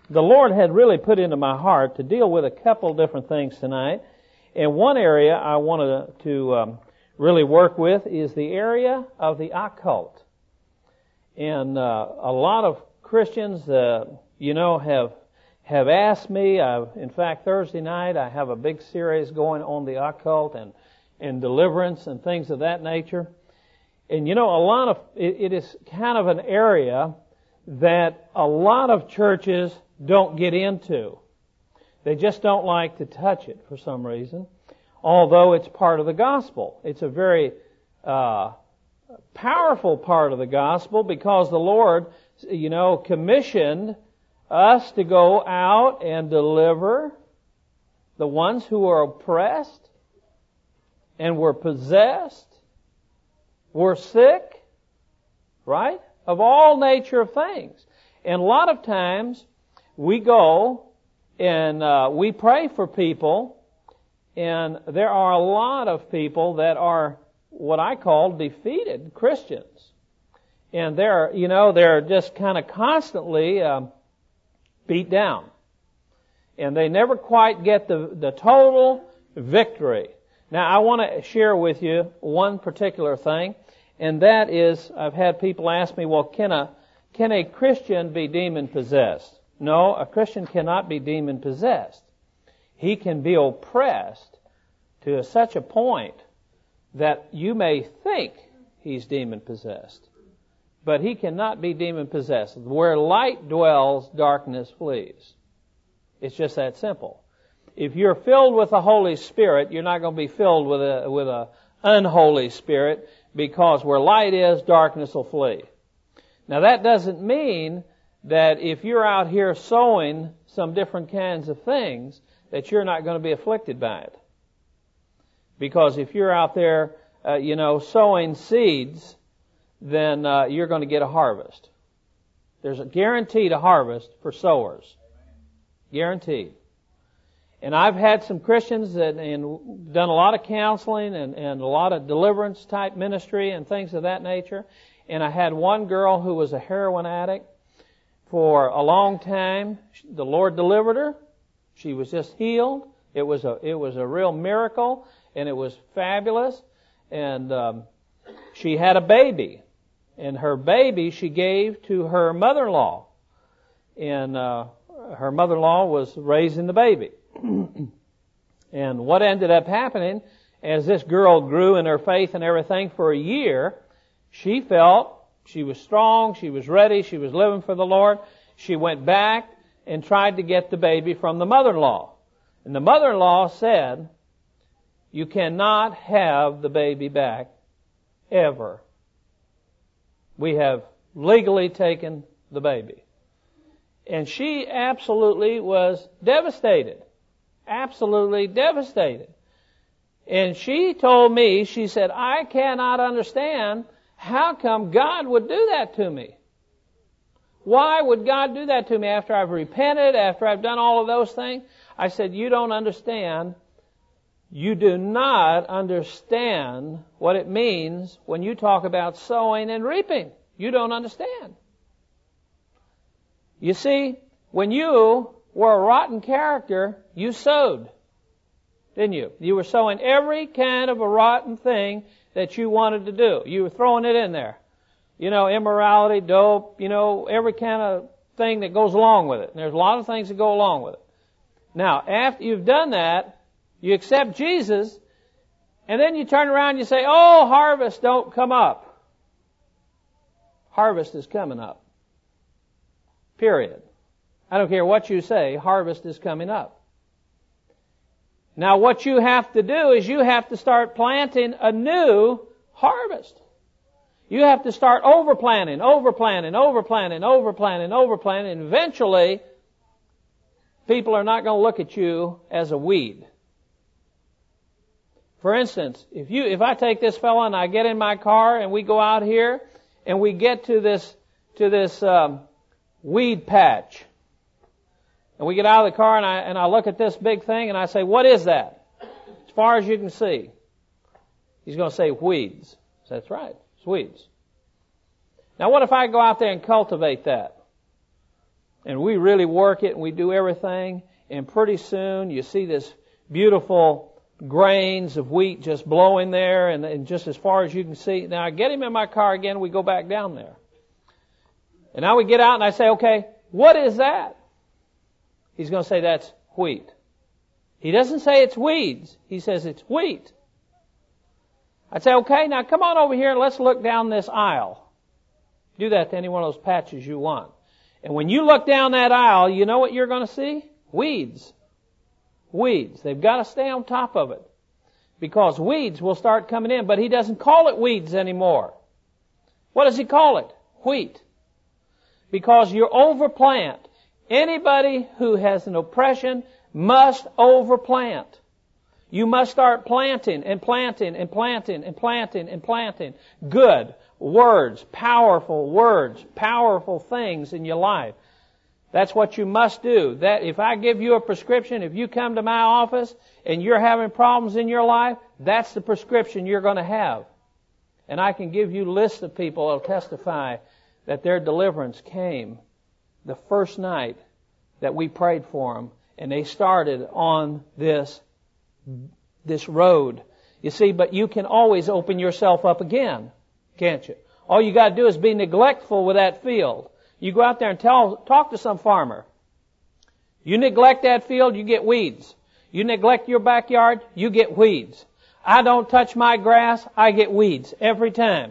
the Lord had really put into my heart to deal with a couple different things tonight. And one area I wanted to really work with is the area of the occult. And a lot of Christians, have asked me. In fact, Thursday night I have a big series going on the occult and deliverance and things of that nature. And it is kind of an area that a lot of churches don't get into. They just don't like to touch it for some reason, although it's part of the gospel. It's a very powerful part of the gospel because the Lord, commissioned us to go out and deliver the ones who are oppressed and were possessed, were sick, right? Of all nature of things. And a lot of times we go and we pray for people, and there are a lot of people that are what I call defeated Christians. And they're just kind of constantly beat down. And they never quite get the total victory. Now, I want to share with you one particular thing, and that is, I've had people ask me, well, can a Christian be demon-possessed? No, a Christian cannot be demon-possessed. He can be oppressed to such a point that you may think he's demon-possessed. But he cannot be demon-possessed. Where light dwells, darkness flees. It's just that simple. If you're filled with the Holy Spirit, you're not going to be filled with a unholy spirit, because where light is, darkness will flee. Now that doesn't mean that if you're out here sowing some different kinds of things, that you're not going to be afflicted by it. Because if you're out there, sowing seeds, then you're going to get a harvest. There's a guaranteed harvest for sowers. Guaranteed. And I've had some Christians and done a lot of counseling and a lot of deliverance type ministry and things of that nature. And I had one girl who was a heroin addict for a long time. The Lord delivered her. She was just healed. It was a real miracle, and it was fabulous. And she had a baby. And her baby she gave to her mother-in-law. And her mother-in-law was raising the baby. And what ended up happening, as this girl grew in her faith and everything for a year, she felt she was strong, she was ready, she was living for the Lord. She went back and tried to get the baby from the mother-in-law. And the mother-in-law said, "You cannot have the baby back, ever. We have legally taken the baby." And she absolutely was devastated. Absolutely devastated. And she told me, she said, "I cannot understand how come God would do that to me. Why would God do that to me after I've repented, after I've done all of those things?" I said, "You don't understand. You do not understand what it means when you talk about sowing and reaping. You don't understand. You see, when you were a rotten character, you sowed, didn't you? You were sowing every kind of a rotten thing that you wanted to do. You were throwing it in there. Immorality, dope, every kind of thing that goes along with it. And there's a lot of things that go along with it. Now, after you've done that, you accept Jesus, and then you turn around and you say, "Oh, harvest don't come up." Harvest is coming up. Period. I don't care what you say, harvest is coming up. Now what you have to do is you have to start planting a new harvest. You have to start overplanting. And eventually, people are not going to look at you as a weed. For instance, if I take this fella and I get in my car and we go out here and we get to this weed patch, and we get out of the car and I look at this big thing and I say, "What is that?" As far as you can see. He's going to say, "Weeds." That's right. It's weeds. Now what if I go out there and cultivate that? And we really work it and we do everything. And pretty soon you see this beautiful grains of wheat just blowing there and just as far as you can see. Now I get him in my car again, we go back down there. And now we get out and I say, okay, what is that? He's going to say that's wheat. He doesn't say it's weeds. He says it's wheat. I'd say, okay, now come on over here and let's look down this aisle. Do that to any one of those patches you want. And when you look down that aisle, you know what you're going to see? Weeds. Weeds. They've got to stay on top of it. Because weeds will start coming in. But he doesn't call it weeds anymore. What does he call it? Wheat. Because you overplant. Anybody who has an oppression must overplant. You must start planting and planting and planting and planting and planting good words, powerful things in your life. That's what you must do. That if I give you a prescription, if you come to my office and you're having problems in your life, that's the prescription you're going to have. And I can give you lists of people who will testify that their deliverance came the first night that we prayed for them, and they started on this road. You see, but you can always open yourself up again, can't you? All you got to do is be neglectful with that field. You go out there and talk to some farmer. You neglect that field, you get weeds. You neglect your backyard, you get weeds. I don't touch my grass, I get weeds every time.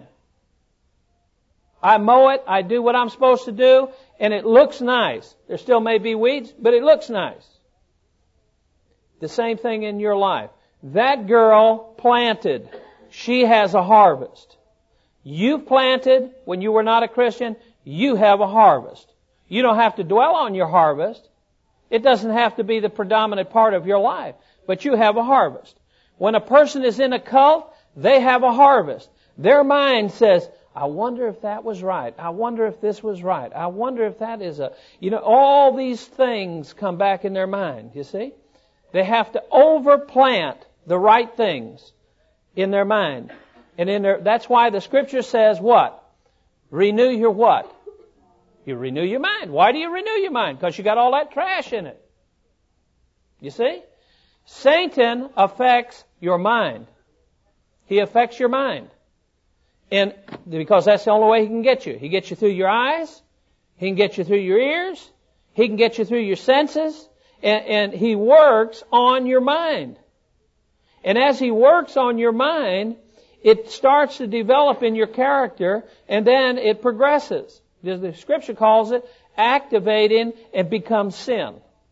I mow it, I do what I'm supposed to do, and it looks nice. There still may be weeds, but it looks nice. The same thing in your life. That girl planted. She has a harvest. You've planted when you were not a Christian. You have a harvest. You don't have to dwell on your harvest. It doesn't have to be the predominant part of your life. But you have a harvest. When a person is in a cult, they have a harvest. Their mind says, I wonder if that was right. I wonder if this was right. I wonder if that is all these things come back in their mind, you see? They have to overplant the right things in their mind. And that's why the Scripture says what? Renew your what? You renew your mind. Why do you renew your mind? Because you got all that trash in it. You see? Satan affects your mind. He affects your mind. And because that's the only way he can get you. He gets you through your eyes. He can get you through your ears. He can get you through your senses. And he works on your mind. And as he works on your mind, it starts to develop in your character, and then it progresses. The Scripture calls it activating and becomes sin.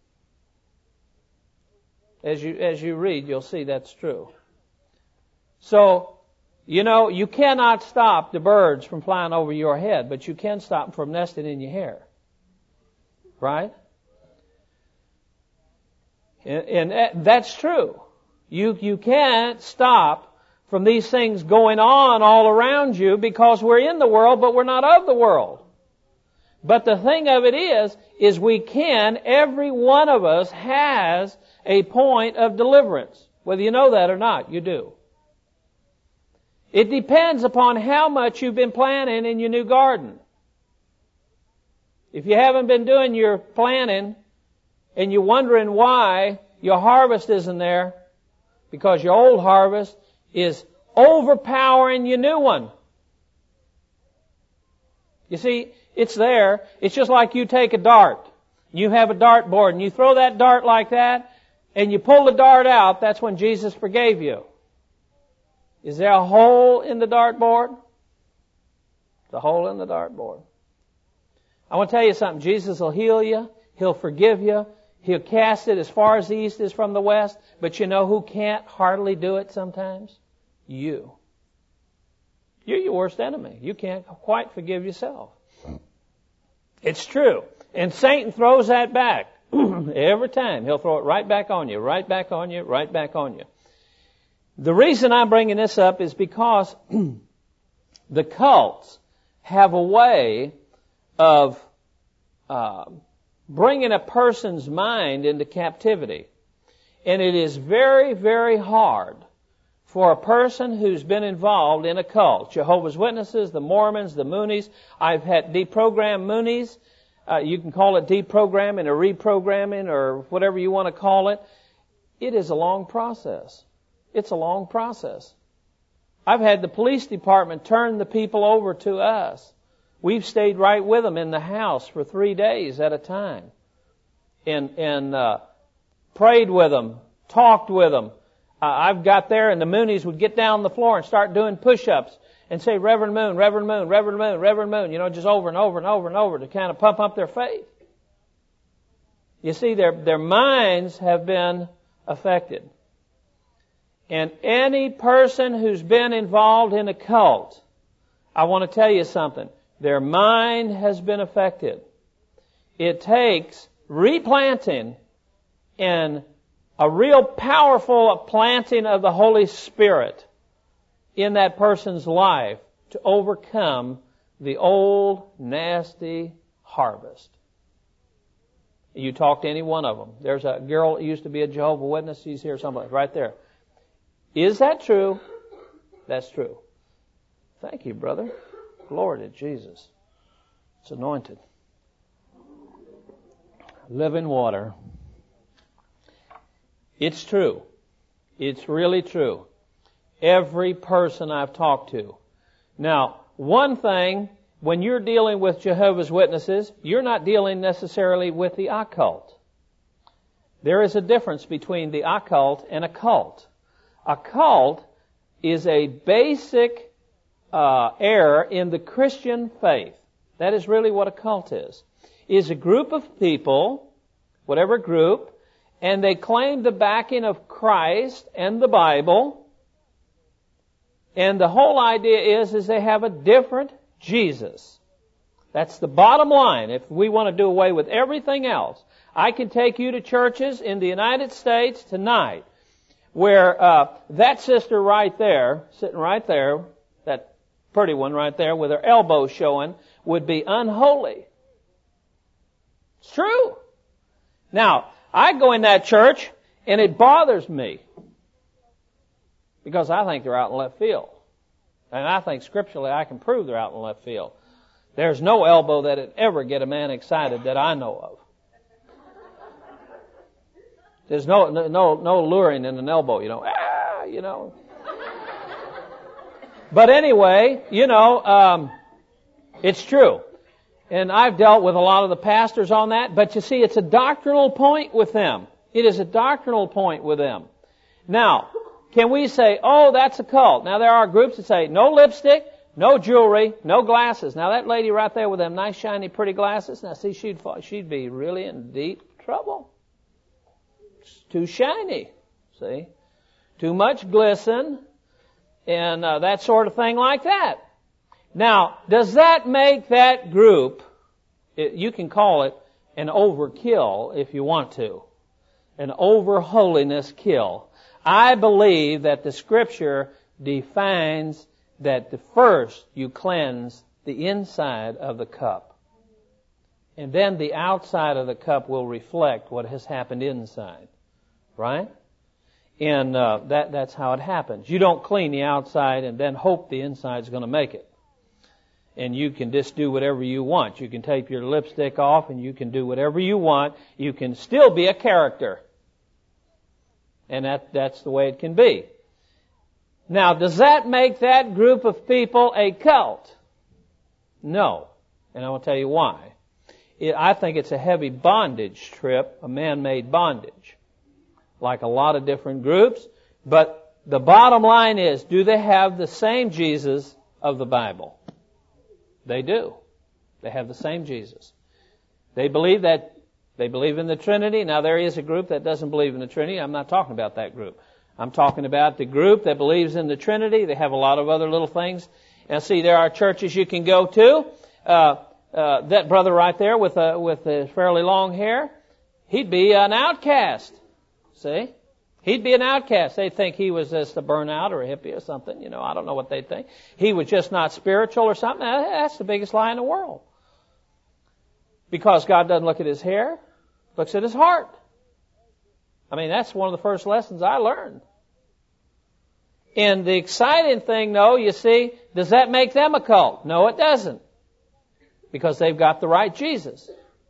As you read, you'll see that's true. So, you cannot stop the birds from flying over your head, but you can stop them from nesting in your hair. Right? And that's true. You can't stop from these things going on all around you because we're in the world, but we're not of the world. But the thing of it is we can, every one of us has a point of deliverance. Whether you know that or not, you do. It depends upon how much you've been planting in your new garden. If you haven't been doing your planting and you're wondering why your harvest isn't there, because your old harvest is overpowering your new one. You see, it's there. It's just like you take a dart. You have a dartboard and you throw that dart like that and you pull the dart out. That's when Jesus forgave you. Is there a hole in the dartboard? The hole in the dartboard. I want to tell you something. Jesus will heal you. He'll forgive you. He'll cast it as far as the east is from the west. But you know who can't hardly do it sometimes? You. You're your worst enemy. You can't quite forgive yourself. It's true. And Satan throws that back. Every time. He'll throw it right back on you, right back on you, right back on you. The reason I'm bringing this up is because the cults have a way of bringing a person's mind into captivity. And it is very, very hard for a person who's been involved in a cult. Jehovah's Witnesses, the Mormons, the Moonies. I've had deprogrammed Moonies. You can call it deprogramming or reprogramming or whatever you want to call it. It is a long process. It's a long process. I've had the police department turn the people over to us. We've stayed right with them in the house for 3 days at a time. And prayed with them, talked with them. I've got there and the Moonies would get down on the floor and start doing push-ups and say, Reverend Moon, Reverend Moon, Reverend Moon, Reverend Moon, just over and over and over and over to kind of pump up their faith. You see, their minds have been affected. And any person who's been involved in a cult, I want to tell you something. Their mind has been affected. It takes replanting and a real powerful planting of the Holy Spirit in that person's life to overcome the old, nasty harvest. You talk to any one of them. There's a girl that used to be a Jehovah's Witness. She's here somewhere, right there. Is that true? That's true. Thank you, brother. Glory to Jesus. It's anointed. Living water. It's true. It's really true. Every person I've talked to. Now, one thing, when you're dealing with Jehovah's Witnesses, you're not dealing necessarily with the occult. There is a difference between the occult and a cult. A cult is a basic error in the Christian faith. That is really what a cult is. Is a group of people, whatever group, and they claim the backing of Christ and the Bible. And the whole idea is they have a different Jesus. That's the bottom line. If we want to do away with everything else, I can take you to churches in the United States tonight where that sister right there, sitting right there, that pretty one right there with her elbow showing, would be unholy. It's true. Now, I go in that church and it bothers me because I think they're out in left field. And I think scripturally I can prove they're out in left field. There's no elbow that would ever get a man excited that I know of. There's no luring in an elbow, But anyway, it's true. And I've dealt with a lot of the pastors on that, but you see, it's a doctrinal point with them. It is a doctrinal point with them. Now, can we say, oh, that's a cult? Now, there are groups that say, no lipstick, no jewelry, no glasses. Now, that lady right there with them nice, shiny, pretty glasses, now, see, she'd be really in deep trouble. It's too shiny, see? Too much glisten, and that sort of thing like that. Now, does that make that group, you can call it an overkill if you want to, an over-holiness kill. I believe that the Scripture defines that first you cleanse the inside of the cup. And then the outside of the cup will reflect what has happened inside. Right? And that's how it happens. You don't clean the outside and then hope the inside's going to make it. And you can just do whatever you want. You can take your lipstick off and you can do whatever you want. You can still be a character. And that's the way it can be. Now, does that make that group of people a cult? No. And I will tell you why. I think it's a heavy bondage trip, a man-made bondage. Like a lot of different groups. But the bottom line is, do they have the same Jesus of the Bible? They do. They have the same Jesus. They believe in the Trinity. Now, there is a group that doesn't believe in the Trinity. I'm not talking about that group. I'm talking about the group that believes in the Trinity. They have a lot of other little things. And see, there are churches you can go to. That brother right there with the fairly long hair, he'd be an outcast. See? He'd be an outcast. They'd think he was just a burnout or a hippie or something. I don't know what they'd think. He was just not spiritual or something. That's the biggest lie in the world. Because God doesn't look at his hair, looks at his heart. I mean, that's one of the first lessons I learned. And the exciting thing, though, you see, does that make them a cult? No, it doesn't. Because they've got the right Jesus.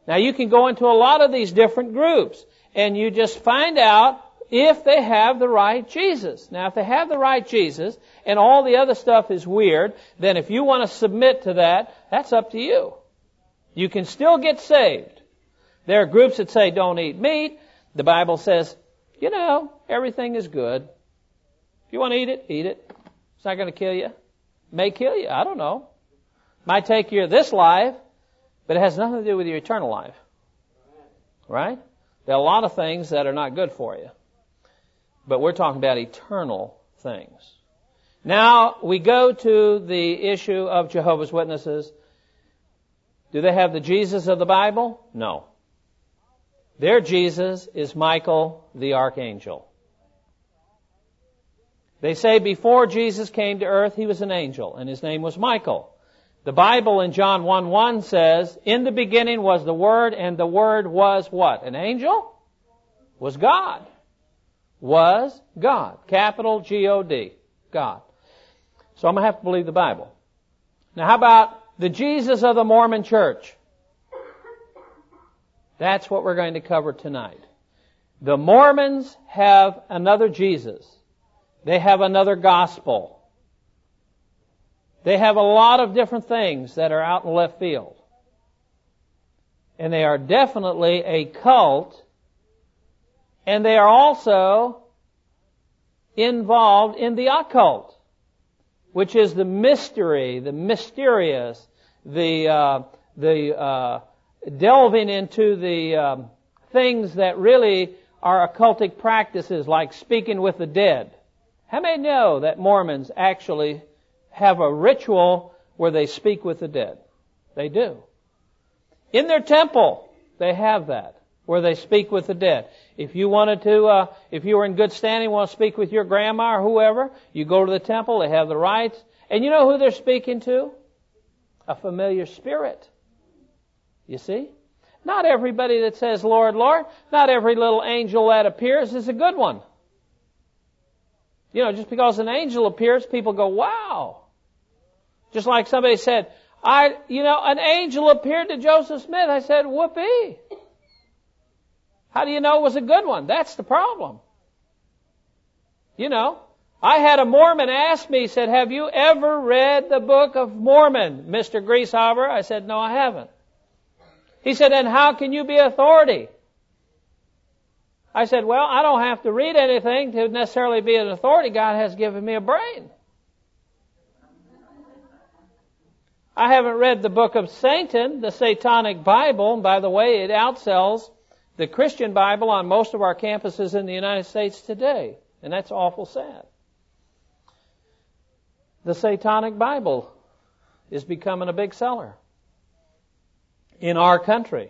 Now you can go into a lot of these different groups and you just find out if they have the right Jesus. Now if they have the right Jesus and all the other stuff is weird, then if you want to submit to that, that's up to you. You can still get saved. There are groups that say don't eat meat. The Bible says, everything is good. If you want to eat it, eat it. It's not going to kill you. It may kill you. I don't know. Might take you this life, but it has nothing to do with your eternal life. Right? There are a lot of things that are not good for you. But we're talking about eternal things. Now, we go to the issue of Jehovah's Witnesses. Do they have the Jesus of the Bible? No. Their Jesus is Michael the Archangel. They say before Jesus came to earth, he was an angel, and his name was Michael. The Bible in John 1:1 says, in the beginning was the Word, and the Word was what? An angel? Was God. Was God. Capital G-O-D. God. So I'm going to have to believe the Bible. Now how about the Jesus of the Mormon Church? That's what we're going to cover tonight. The Mormons have another Jesus. They have another gospel. They have a lot of different things that are out in left field. And they are definitely a cult. And they are also involved in the occult, which is the mystery, the mysterious, the delving into the things that really are occultic practices, like speaking with the dead. How many know that Mormons actually have a ritual where they speak with the dead? They do. In their temple, they have that, where they speak with the dead. If you wanted to, if you were in good standing, want to speak with your grandma or whoever, you go to the temple, they have the rights. And you know who they're speaking to? A familiar spirit. You see? Not everybody that says, Lord, Lord, not every little angel that appears is a good one. Just because an angel appears, people go, wow. Just like somebody said, an angel appeared to Joseph Smith. I said, whoopee. How do you know it was a good one? That's the problem. I had a Mormon ask me, he said, have you ever read the Book of Mormon, Mr. Grieshaber? I said, no, I haven't. He said, then how can you be authority? I said, well, I don't have to read anything to necessarily be an authority. God has given me a brain. I haven't read the book of Satan, the Satanic Bible. And by the way, it outsells the Christian Bible on most of our campuses in the United States today. And that's awful sad. The Satanic Bible is becoming a big seller in our country.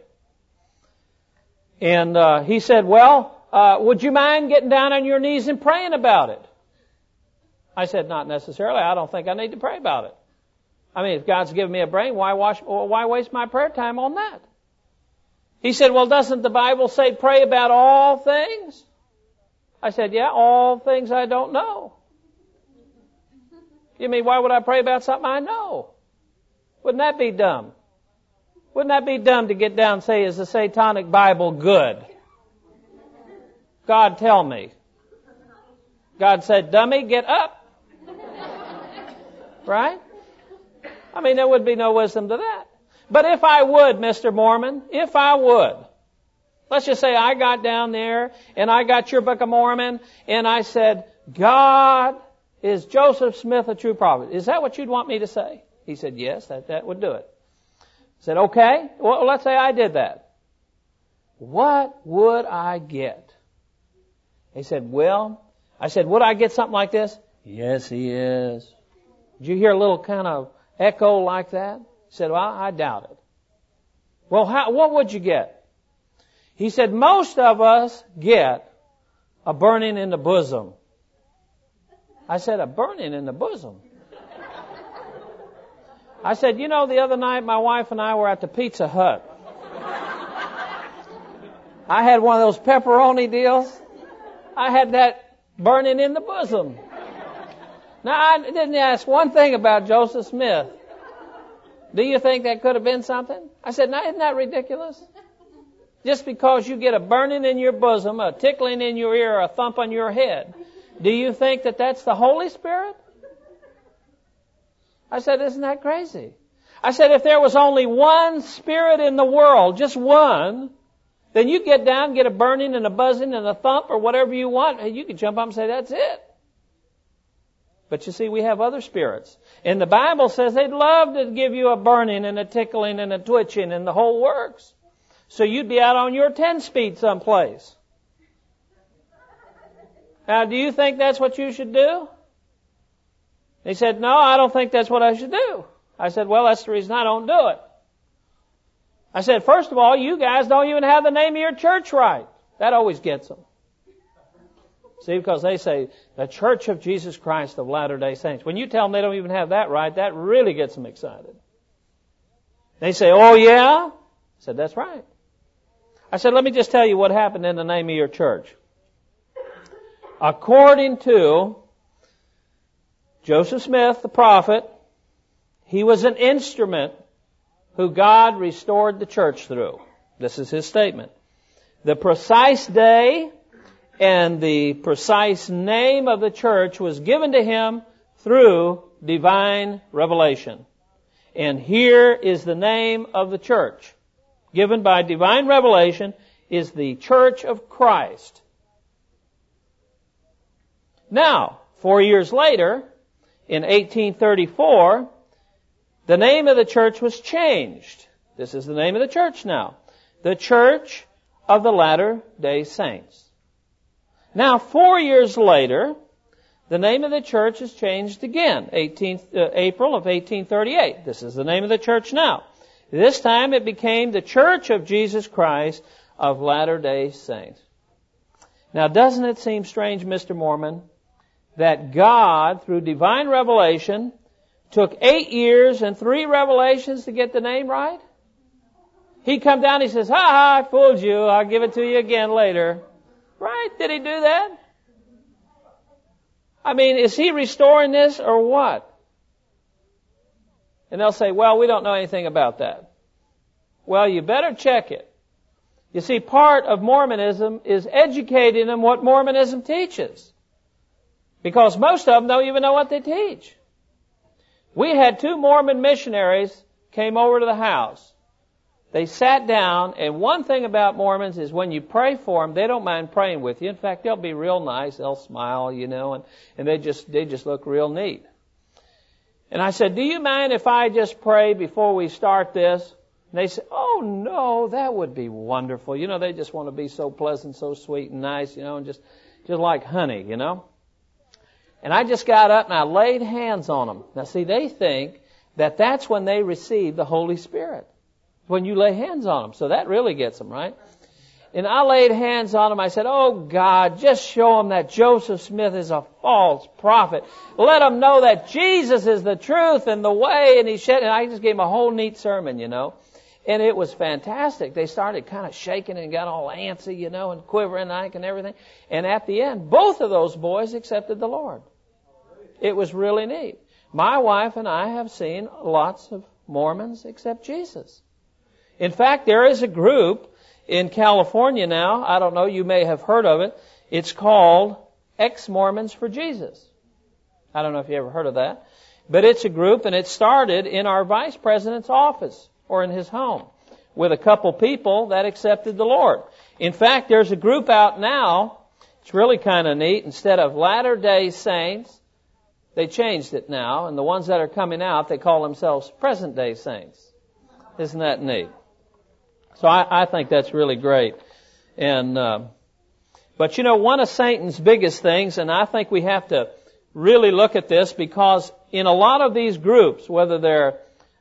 And he said, well, would you mind getting down on your knees and praying about it? I said, not necessarily. I don't think I need to pray about it. I mean, if God's given me a brain, why waste my prayer time on that? He said, well, doesn't the Bible say pray about all things? I said, yeah, all things I don't know. You mean, why would I pray about something I know? Wouldn't that be dumb? Wouldn't that be dumb to get down and say, is the Satanic Bible good? God, tell me. God said, dummy, get up. Right? I mean, there would be no wisdom to that. But if I would, Mr. Mormon, if I would, let's just say I got down there and I got your Book of Mormon and I said, God, is Joseph Smith a true prophet? Is that what you'd want me to say? He said, yes, that would do it. I said, okay, well, let's say I did that. What would I get? He said, well, I said, would I get something like this? Yes, he is. Did you hear a little kind of echo like that? He said, well, I doubt it. Well, what would you get? He said, most of us get a burning in the bosom. I said, a burning in the bosom? I said, the other night my wife and I were at the Pizza Hut. I had one of those pepperoni deals. I had that burning in the bosom. Now, I didn't ask one thing about Joseph Smith. Do you think that could have been something? I said, now, isn't that ridiculous? Just because you get a burning in your bosom, a tickling in your ear, or a thump on your head, do you think that that's the Holy Spirit? I said, isn't that crazy? I said, if there was only one spirit in the world, just one, then you get down, get a burning and a buzzing and a thump or whatever you want, and you can jump up and say, that's it. But you see, we have other spirits. And the Bible says they'd love to give you a burning and a tickling and a twitching and the whole works. So you'd be out on your 10-speed someplace. Now, do you think that's what you should do? He said, no, I don't think that's what I should do. I said, well, that's the reason I don't do it. I said, first of all, you guys don't even have the name of your church right. That always gets them. See, because they say, the Church of Jesus Christ of Latter-day Saints. When you tell them they don't even have that right, that really gets them excited. They say, oh yeah? I said, that's right. I said, let me just tell you what happened in the name of your church. According to Joseph Smith, the prophet, he was an instrument who God restored the church through. This is his statement. The precise day and the precise name of the church was given to him through divine revelation. And here is the name of the church. Given by divine revelation is the Church of Christ. Now, 4 years later, in 1834, the name of the church was changed. This is the name of the church now. The Church of the Latter-day Saints. Now, 4 years later, the name of the church is changed again, April of 1838. This is the name of the church now. This time it became the Church of Jesus Christ of Latter-day Saints. Now, doesn't it seem strange, Mr. Mormon, that God, through divine revelation, took 8 years and 3 revelations to get the name right? He come down, he says, ha, I fooled you, I'll give it to you again later. Right? Did he do that? I mean, is he restoring this or what? And they'll say, well, we don't know anything about that. Well, you better check it. You see, part of Mormonism is educating them what Mormonism teaches. Because most of them don't even know what they teach. We had 2 Mormon missionaries came over to the house. They sat down, and one thing about Mormons is when you pray for them, they don't mind praying with you. In fact, they'll be real nice. They'll smile, and they just look real neat. And I said, do you mind if I just pray before we start this? And they said, oh no, that would be wonderful. They just want to be so pleasant, so sweet and nice, and just like honey, And I just got up and I laid hands on them. Now see, they think that that's when they receive the Holy Spirit. When you lay hands on them. So that really gets them, right? And I laid hands on them. I said, oh God, just show them that Joseph Smith is a false prophet. Let them know that Jesus is the truth and the way. And I just gave them a whole neat sermon, And it was fantastic. They started kind of shaking and got all antsy, and quivering and everything. And at the end, both of those boys accepted the Lord. It was really neat. My wife and I have seen lots of Mormons accept Jesus. In fact, there is a group in California now. I don't know, you may have heard of it. It's called Ex-Mormons for Jesus. I don't know if you ever heard of that. But it's a group, and it started in our vice president's office or in his home with a couple people that accepted the Lord. In fact, there's a group out now. It's really kind of neat. Instead of Latter-day Saints, they changed it now. And the ones that are coming out, they call themselves Present-day Saints. Isn't that neat? So I think that's really great. And but one of Satan's biggest things, and I think we have to really look at this, because in a lot of these groups, whether they're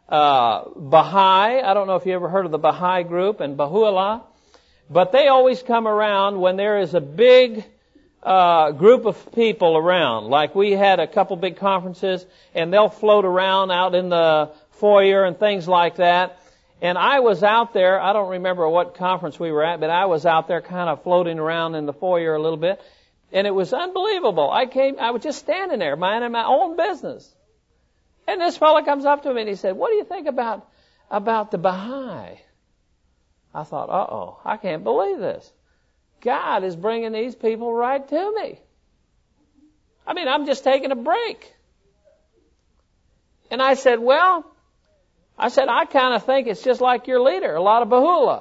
Baha'i, I don't know if you ever heard of the Baha'i group, and Baha'u'llah, but they always come around when there is a big group of people around. Like we had a couple big conferences, and they'll float around out in the foyer and things like that. And I was out there, I don't remember what conference we were at, but I was out there kind of floating around in the foyer a little bit. And it was unbelievable. I was just standing there, minding my own business. And this fellow comes up to me and he said, what do you think about the Baha'i? I thought, uh-oh, I can't believe this. God is bringing these people right to me. I mean, I'm just taking a break. And I said, I kind of think it's just like your leader, a lot of bahula.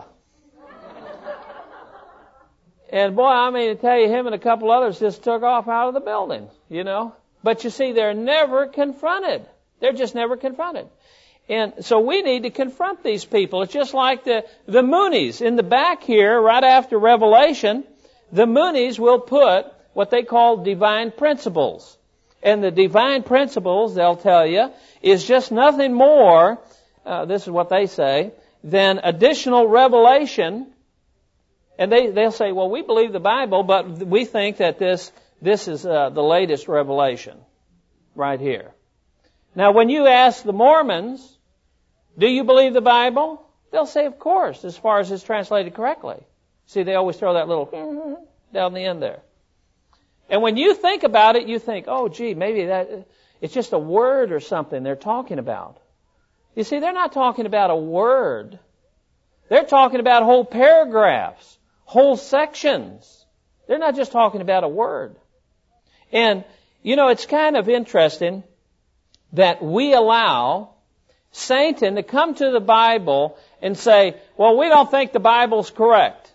And boy, I mean to tell you, him and a couple others just took off out of the building, you know. But you see, they're never confronted. They're just never confronted. And so we need to confront these people. It's just like the Moonies. In the back here, right after Revelation, the Moonies will put what they call divine principles. And the divine principles, they'll tell you, is just nothing more, this is what they say, than additional revelation. And they'll say, well, we believe the Bible, but we think that this is the latest revelation right here. Now, when you ask the Mormons, do you believe the Bible? They'll say, of course, as far as it's translated correctly. See, they always throw that little down the end there. And when you think about it, you think, oh, gee, maybe it's just a word or something they're talking about. You see, they're not talking about a word. They're talking about whole paragraphs, whole sections. They're not just talking about a word. And, you know, it's kind of interesting that we allow Satan to come to the Bible and say, well, we don't think the Bible's correct.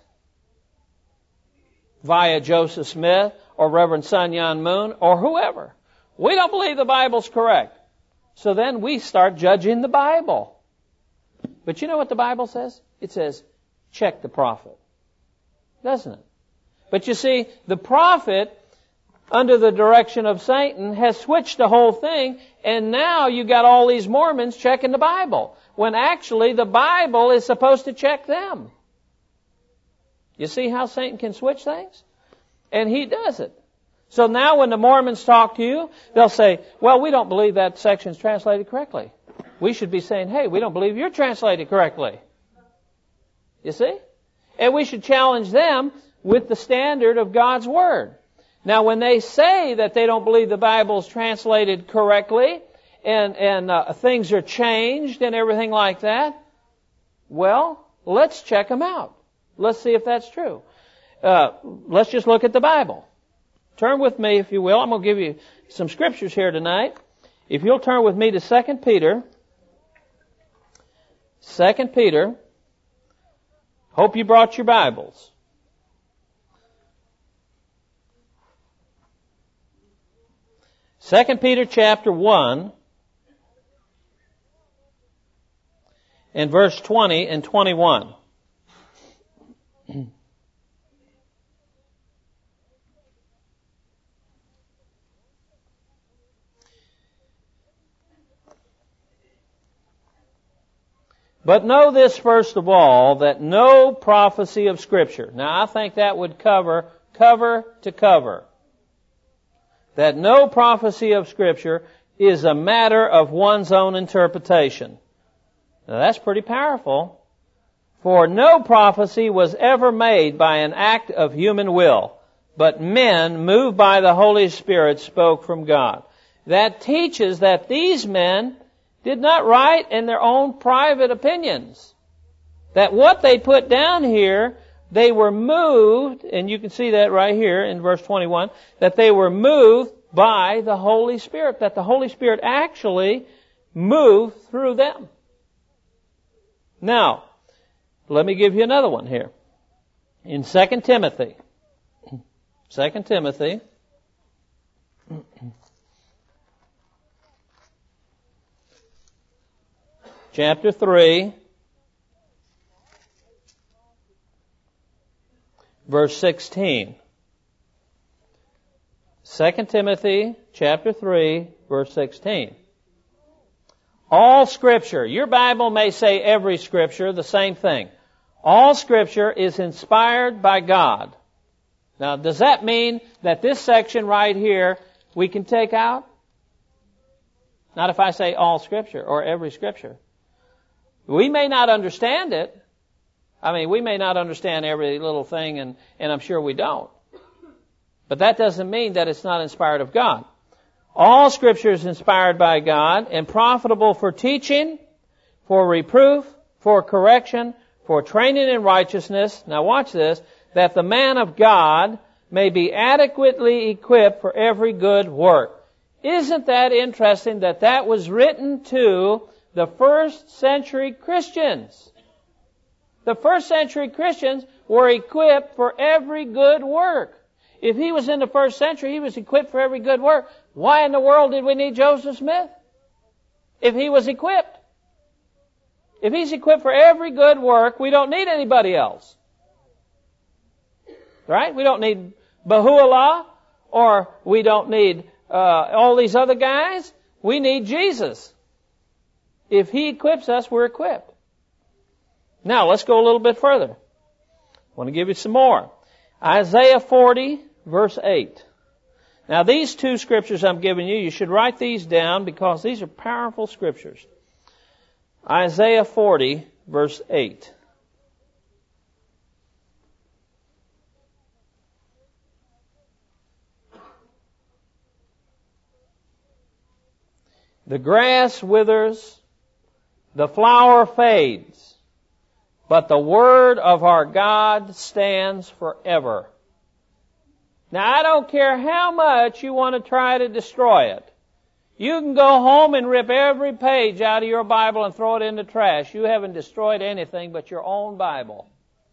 Via Joseph Smith or Reverend Sun Myung Moon or whoever. We don't believe the Bible's correct. So then we start judging the Bible. But you know what the Bible says? It says, check the prophet. Doesn't it? But you see, the prophet, under the direction of Satan, has switched the whole thing, and now you got all these Mormons checking the Bible, when actually the Bible is supposed to check them. You see how Satan can switch things? And he does it. So now when the Mormons talk to you, they'll say, well, we don't believe that section's translated correctly. We should be saying, hey, we don't believe you're translated correctly. You see? And we should challenge them with the standard of God's Word. Now, when they say that they don't believe the Bible's translated correctly and things are changed and everything like that, well, let's check them out. Let's see if that's true. Let's just look at the Bible. Turn with me, if you will. I'm going to give you some scriptures here tonight. If you'll turn with me to 2 Peter. 2 Peter. Hope you brought your Bibles. 2 Peter chapter 1 and verse 20 and 21. But know this first of all, that no prophecy of Scripture. Now I think that would cover to cover. That no prophecy of Scripture is a matter of one's own interpretation. Now that's pretty powerful. For no prophecy was ever made by an act of human will, but men, moved by the Holy Spirit, spoke from God. That teaches that these men did not write in their own private opinions. That what they put down here, they were moved, and you can see that right here in verse 21, that they were moved by the Holy Spirit, that the Holy Spirit actually moved through them. Now, let me give you another one here. In 2 Timothy. 2 Timothy. Chapter 3. Verse 16. 2 Timothy chapter 3, verse 16. All Scripture, your Bible may say every Scripture, the same thing. All Scripture is inspired by God. Now, does that mean that this section right here we can take out? Not if I say all Scripture or every Scripture. We may not understand it. I mean, we may not understand every little thing, and I'm sure we don't. But that doesn't mean that it's not inspired of God. All Scripture is inspired by God and profitable for teaching, for reproof, for correction, for training in righteousness, now watch this, that the man of God may be adequately equipped for every good work. Isn't that interesting that that was written to the first century Christians? The first century Christians were equipped for every good work. If he was in the first century, he was equipped for every good work. Why in the world did we need Joseph Smith? If he was equipped. If he's equipped for every good work, we don't need anybody else. Right? We don't need Baha'u'llah, or we don't need all these other guys. We need Jesus. If he equips us, we're equipped. Now, let's go a little bit further. I want to give you some more. Isaiah 40, verse 8. Now, these two scriptures I'm giving you, you should write these down because these are powerful scriptures. Isaiah 40, verse 8. The grass withers, the flower fades, but the word of our God stands forever. Now, I don't care how much you want to try to destroy it. You can go home and rip every page out of your Bible and throw it in the trash. You haven't destroyed anything but your own Bible.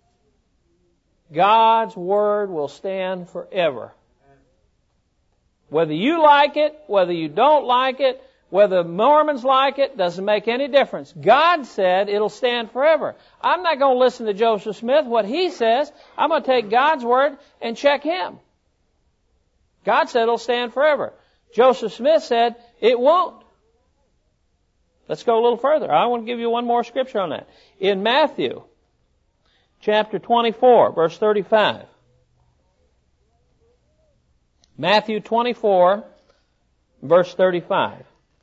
God's Word will stand forever. Whether you like it, whether you don't like it, whether Mormons like it, doesn't make any difference. God said it'll stand forever. I'm not going to listen to Joseph Smith, what he says. I'm going to take God's Word and check him. God said it'll stand forever. Joseph Smith said it won't. Let's go a little further. I want to give you one more scripture on that. In Matthew, chapter 24, verse 35. Matthew 24, verse 35.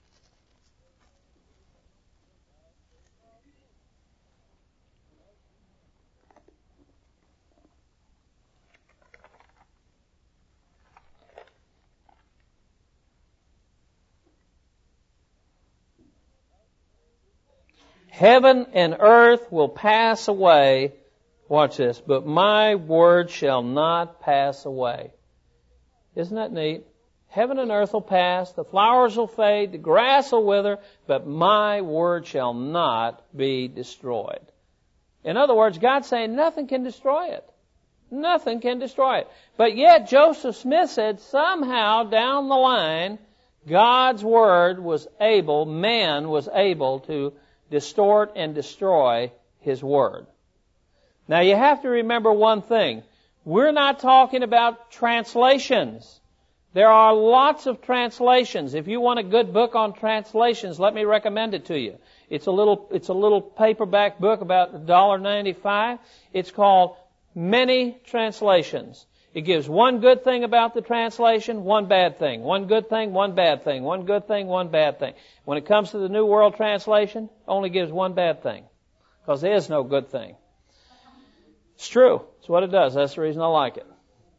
Heaven and earth will pass away. Watch this. But my word shall not pass away. Isn't that neat? Heaven and earth will pass. The flowers will fade. The grass will wither. But my word shall not be destroyed. In other words, God's saying nothing can destroy it. Nothing can destroy it. But yet Joseph Smith said somehow down the line, God's word was able, man was able to distort and destroy His Word. Now you have to remember one thing. We're not talking about translations. There are lots of translations. If you want a good book on translations, let me recommend it to you. It's a little paperback book about $1.95. It's called Many Translations. It gives one good thing about the translation, one bad thing. One good thing, one bad thing. One good thing, one bad thing. When it comes to the New World Translation, it only gives one bad thing. Because there is no good thing. It's true. It's what it does. That's the reason I like it.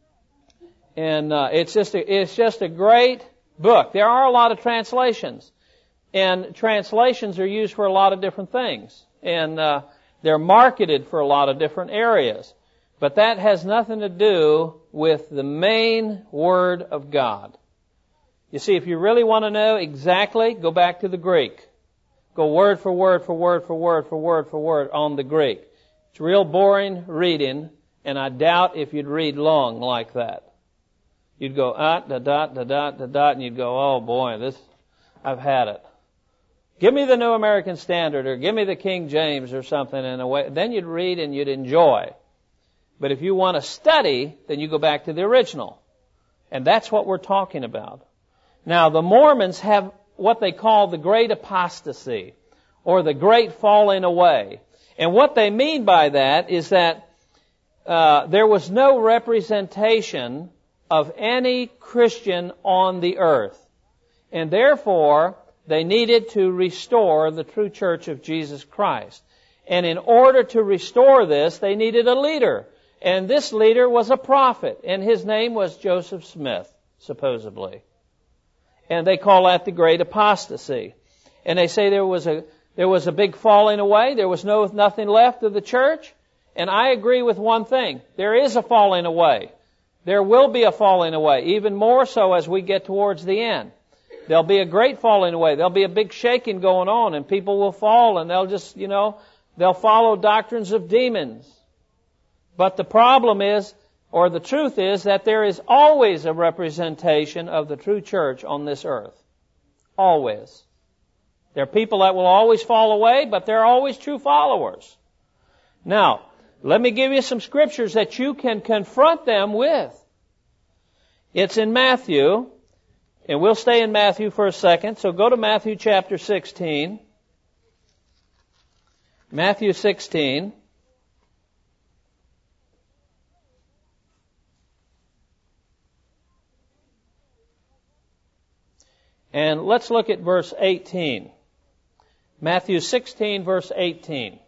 And it's just a great book. There are a lot of translations. And translations are used for a lot of different things. And they're marketed for a lot of different areas. But that has nothing to do with the main Word of God. You see, if you really want to know exactly, go back to the Greek. Go word for word for word for word for word for word on the Greek. It's real boring reading, and I doubt if you'd read long like that. You'd go, and you'd go, oh boy, I've had it. Give me the New American Standard, or give me the King James or something in a way. Then you'd read and you'd enjoy. But if you want to study, then you go back to the original. And that's what we're talking about. Now, the Mormons have what they call the great apostasy, or the great falling away. And what they mean by that is that there was no representation of any Christian on the earth. And therefore, they needed to restore the true church of Jesus Christ. And in order to restore this, they needed a leader. And this leader was a prophet, and his name was Joseph Smith, supposedly. And they call that the great apostasy. And they say there was There was a big falling away. There was nothing left of the church. And I agree with one thing. There is a falling away. There will be a falling away, even more so as we get towards the end. There'll be a great falling away. There'll be a big shaking going on, and people will fall, and they'll just, they'll follow doctrines of demons. But the problem is, or the truth is, that there is always a representation of the true church on this earth. Always. There are people that will always fall away, but there are always true followers. Now, let me give you some scriptures that you can confront them with. It's in Matthew, and we'll stay in Matthew for a second. So go to Matthew chapter 16. Matthew 16. And let's look at verse 18. Matthew 16, verse 18.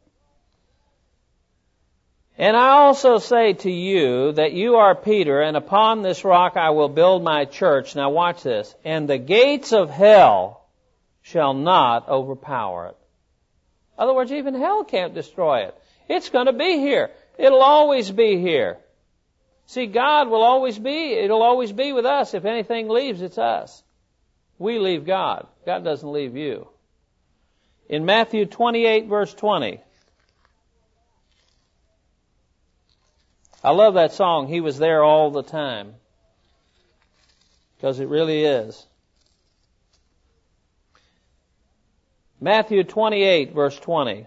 And I also say to you that you are Peter, and upon this rock I will build my church. Now watch this. And the gates of hell shall not overpower it. In other words, even hell can't destroy it. It's going to be here. It'll always be here. See, it'll always be with us. If anything leaves, it's us. We leave God. God doesn't leave you. In Matthew 28, verse 20. I love that song, He Was There All the Time. Because it really is. Matthew 28, verse 20.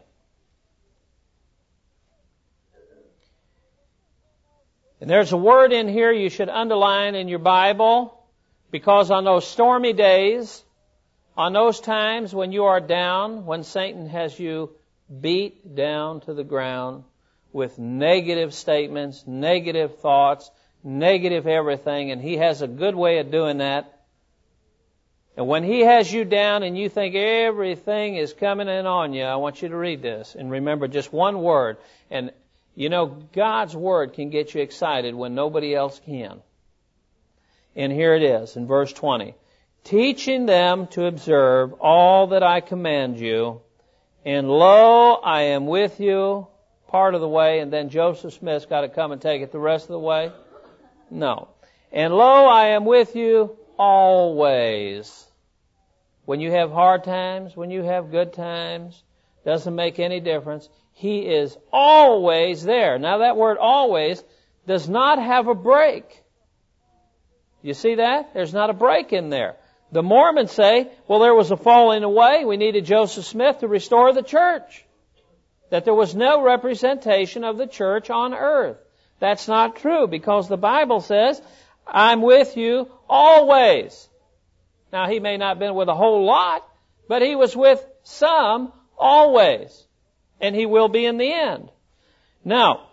And there's a word in here you should underline in your Bible, because on those stormy days, on those times when you are down, when Satan has you beat down to the ground with negative statements, negative thoughts, negative everything, and he has a good way of doing that. And when he has you down and you think everything is coming in on you, I want you to read this and remember just one word. And God's word can get you excited when nobody else can. And here it is in verse 20. Teaching them to observe all that I command you, and lo, I am with you part of the way, and then Joseph Smith's got to come and take it the rest of the way? No. And lo, I am with you always. When you have hard times, when you have good times, doesn't make any difference. He is always there. Now that word always does not have a break. You see that? There's not a break in there. The Mormons say, well, there was a falling away. We needed Joseph Smith to restore the church. That there was no representation of the church on earth. That's not true, because the Bible says, I'm with you always. Now, he may not have been with a whole lot, but he was with some always. And he will be in the end. Now,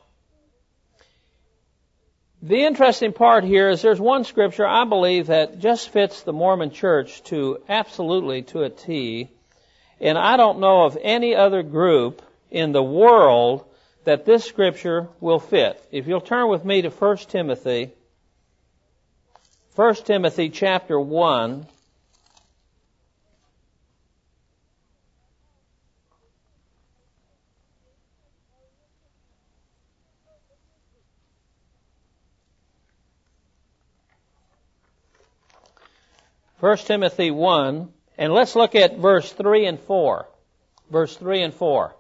the interesting part here is there's one scripture I believe that just fits the Mormon church absolutely to a T. And I don't know of any other group in the world that this scripture will fit. If you'll turn with me to 1 Timothy. 1 Timothy chapter 1. First Timothy 1, and let's look at verse 3 and 4. Verse 3 and 4.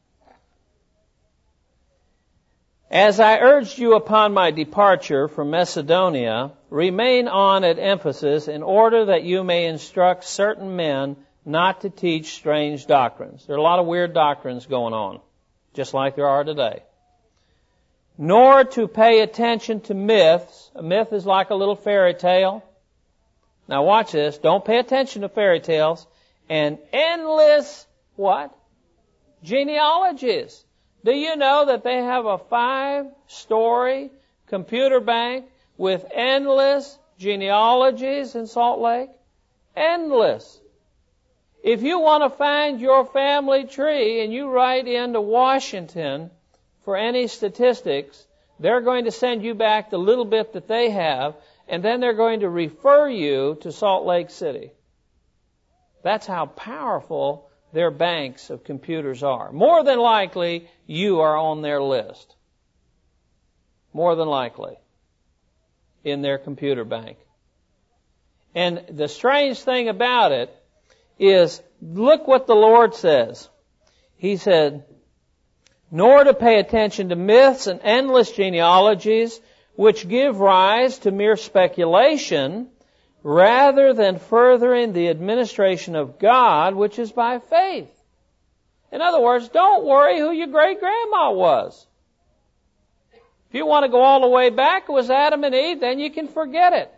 As I urged you upon my departure from Macedonia, remain on at Ephesus in order that you may instruct certain men not to teach strange doctrines. There are a lot of weird doctrines going on, just like there are today. Nor to pay attention to myths. A myth is like a little fairy tale. Now watch this. Don't pay attention to fairy tales. And endless, what? Genealogies. Do you know that they have a 5-story computer bank with endless genealogies in Salt Lake? Endless. If you want to find your family tree and you write into Washington for any statistics, they're going to send you back the little bit that they have, and then they're going to refer you to Salt Lake City. That's how powerful their banks of computers are. More than likely, you are on their list. More than likely. In their computer bank. And the strange thing about it is, look what the Lord says. He said, nor to pay attention to myths and endless genealogies which give rise to mere speculation, rather than furthering the administration of God, which is by faith. In other words, don't worry who your great-grandma was. If you want to go all the way back, it was Adam and Eve, then you can forget it.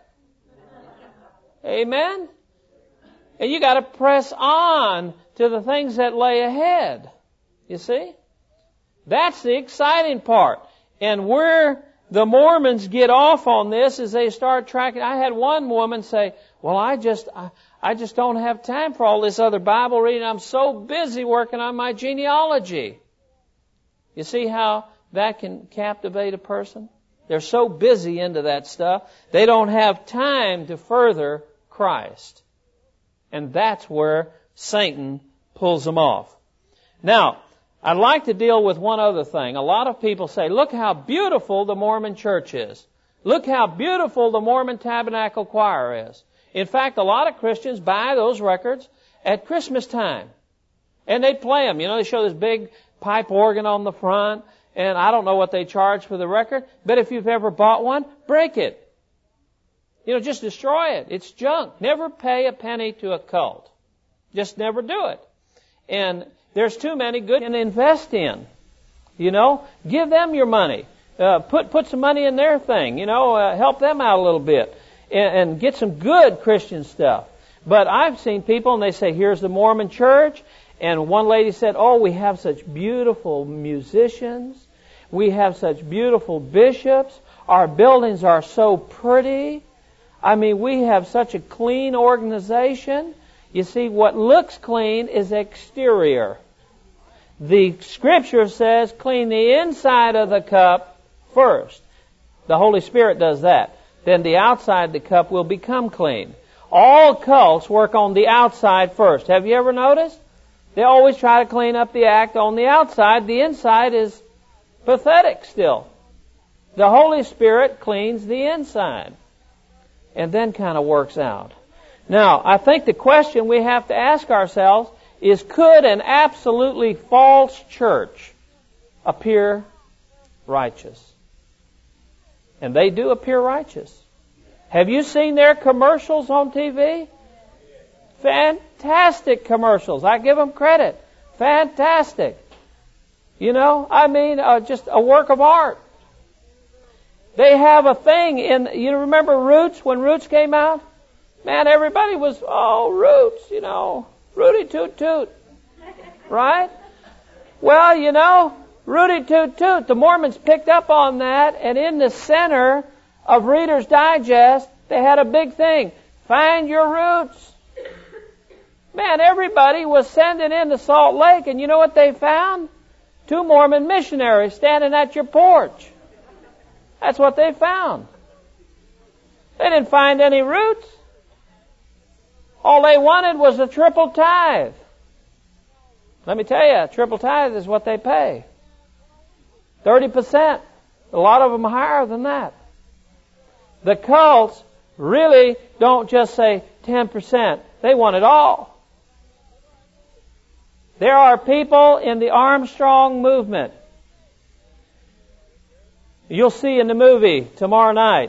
Amen? And you got to press on to the things that lay ahead. You see? That's the exciting part. And where the Mormons get off on this is they start tracking. I had one woman say, well, I just don't have time for all this other Bible reading. I'm so busy working on my genealogy. You see how that can captivate a person? They're so busy into that stuff, they don't have time to further Christ. And that's where Satan pulls them off. Now, I'd like to deal with one other thing. A lot of people say, look how beautiful the Mormon church is. Look how beautiful the Mormon Tabernacle Choir is. In fact, a lot of Christians buy those records at Christmas time. And they play them. You know, they show this big pipe organ on the front. And I don't know what they charge for the record. But if you've ever bought one, break it. You know, just destroy it. It's junk. Never pay a penny to a cult. Just never do it. And there's too many good to invest in. You know, give them your money. Put some money in their thing. You know, help them out a little bit. And get some good Christian stuff. But I've seen people and they say, here's the Mormon church. And one lady said, oh, we have such beautiful musicians. We have such beautiful bishops. Our buildings are so pretty. I mean, we have such a clean organization. You see, what looks clean is exterior. The Scripture says, clean the inside of the cup first. The Holy Spirit does that. Then the outside of the cup will become clean. All cults work on the outside first. Have you ever noticed? They always try to clean up the act on the outside. The inside is pathetic still. The Holy Spirit cleans the inside. And then kind of works out. Now, I think the question we have to ask ourselves is, could an absolutely false church appear righteous? And they do appear righteous. Have you seen their commercials on TV? Fantastic commercials. I give them credit. Fantastic. You know, I mean, just a work of art. They have a thing you remember Roots, when Roots came out? Man, everybody was, oh, Roots, you know, Rooty Toot Toot. Right? Well, you know, Rooty Toot Toot, the Mormons picked up on that, and in the center of Reader's Digest, they had a big thing. Find your roots. Man, everybody was sending into Salt Lake, and you know what they found? 2 Mormon missionaries standing at your porch. That's what they found. They didn't find any roots. All they wanted was a triple tithe. Let me tell you, triple tithe is what they pay. 30%. A lot of them higher than that. The cults really don't just say 10%. They want it all. There are people in the Armstrong movement. You'll see in the movie tomorrow night.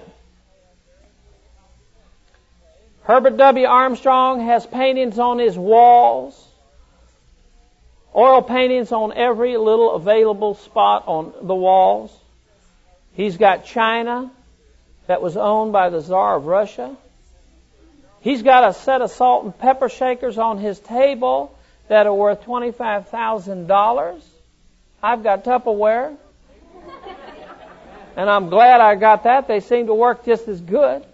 Herbert W. Armstrong has paintings on his walls. Oil paintings on every little available spot on the walls. He's got china that was owned by the Tsar of Russia. He's got a set of salt and pepper shakers on his table that are worth $25,000. I've got Tupperware. And I'm glad I got that. They seem to work just as good.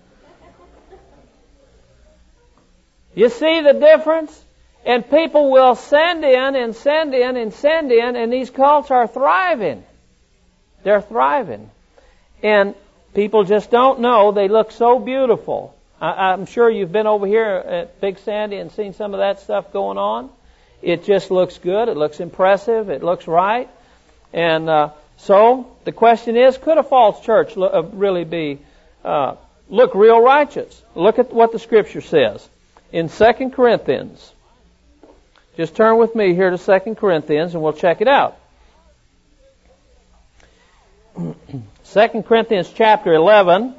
You see the difference? And people will send in and send in and send in, and these cults are thriving. They're thriving. And people just don't know. They look so beautiful. I'm sure you've been over here at Big Sandy and seen some of that stuff going on. It just looks good. It looks impressive. It looks right. And so the question is, could a false church really be look real righteous? Look at what the Scripture says in 2 Corinthians. Just turn with me here to 2 Corinthians and we'll check it out. 2 Corinthians chapter 11.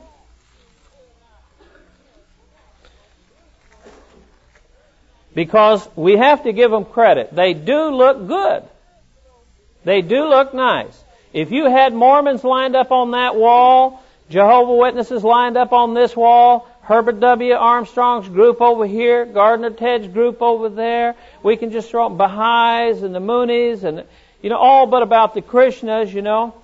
Because we have to give them credit. They do look good. They do look nice. If you had Mormons lined up on that wall, Jehovah's Witnesses lined up on this wall, Herbert W. Armstrong's group over here, Gardner Ted's group over there, we can just throw Baha'is and the Moonies and, all but about the Krishnas,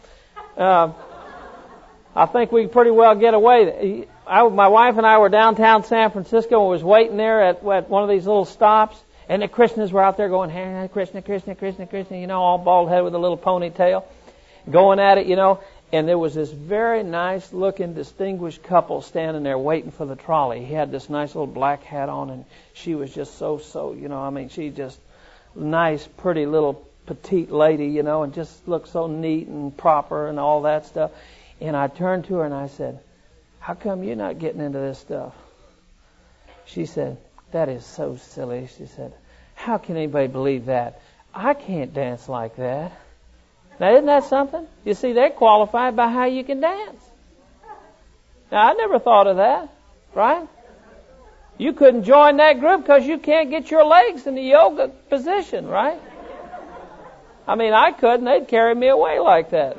I think we pretty well get away. My wife and I were downtown San Francisco and was waiting there at one of these little stops, and the Krishnas were out there going, hey, Krishna, Krishna, Krishna, Krishna, all bald head with a little ponytail, going at it, and there was this very nice looking distinguished couple standing there waiting for the trolley. He had this nice little black hat on, and she was just so, she just nice, pretty little petite lady, and just looked so neat and proper and all that stuff. And I turned to her and I said, how come you're not getting into this stuff? She said, that is so silly. She said, how can anybody believe that? I can't dance like that. Now, isn't that something? You see, they're qualified by how you can dance. Now, I never thought of that, right? You couldn't join that group because you can't get your legs in the yoga position, right? I mean, I couldn't. They'd carry me away like that.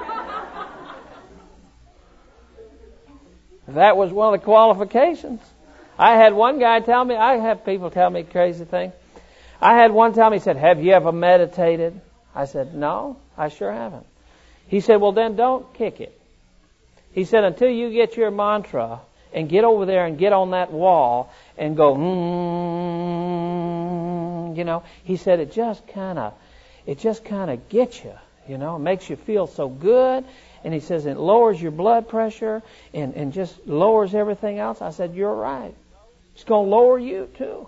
That was one of the qualifications. I had one guy tell me, I have people tell me crazy things. I had one tell me, he said, have you ever meditated? I said, no, I sure haven't. He said, well, then don't kick it. He said, until you get your mantra and get over there and get on that wall and go, he said, it just kind of gets you, it makes you feel so good. And he says, it lowers your blood pressure and just lowers everything else. I said, you're right. It's going to lower you too.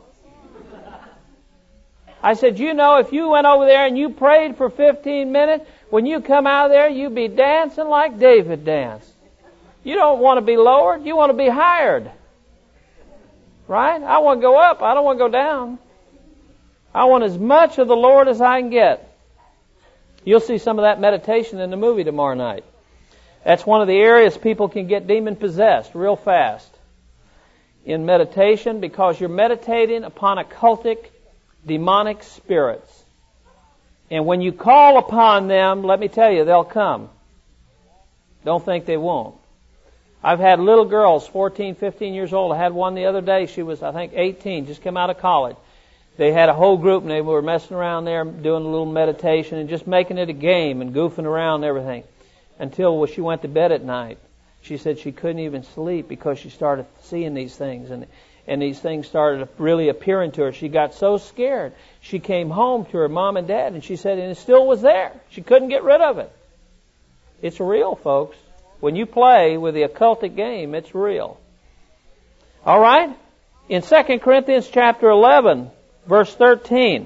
I said, if you went over there and you prayed for 15 minutes, when you come out of there, you'd be dancing like David danced. You don't want to be lowered. You want to be higher. Right? I want to go up. I don't want to go down. I want as much of the Lord as I can get. You'll see some of that meditation in the movie tomorrow night. That's one of the areas people can get demon-possessed real fast in meditation, because you're meditating upon occultic, demonic spirits. And when you call upon them, let me tell you, they'll come. Don't think they won't. I've had little girls, 14, 15 years old. I had one the other day. She was, I think, 18, just come out of college. They had a whole group, and they were messing around there, doing a little meditation and just making it a game and goofing around and everything. Until she went to bed at night. She said she couldn't even sleep because she started seeing these things. And these things started really appearing to her. She got so scared. She came home to her mom and dad, and she said, and it still was there. She couldn't get rid of it. It's real, folks. When you play with the occultic game, it's real. All right? In 2 Corinthians chapter 11, verse 13.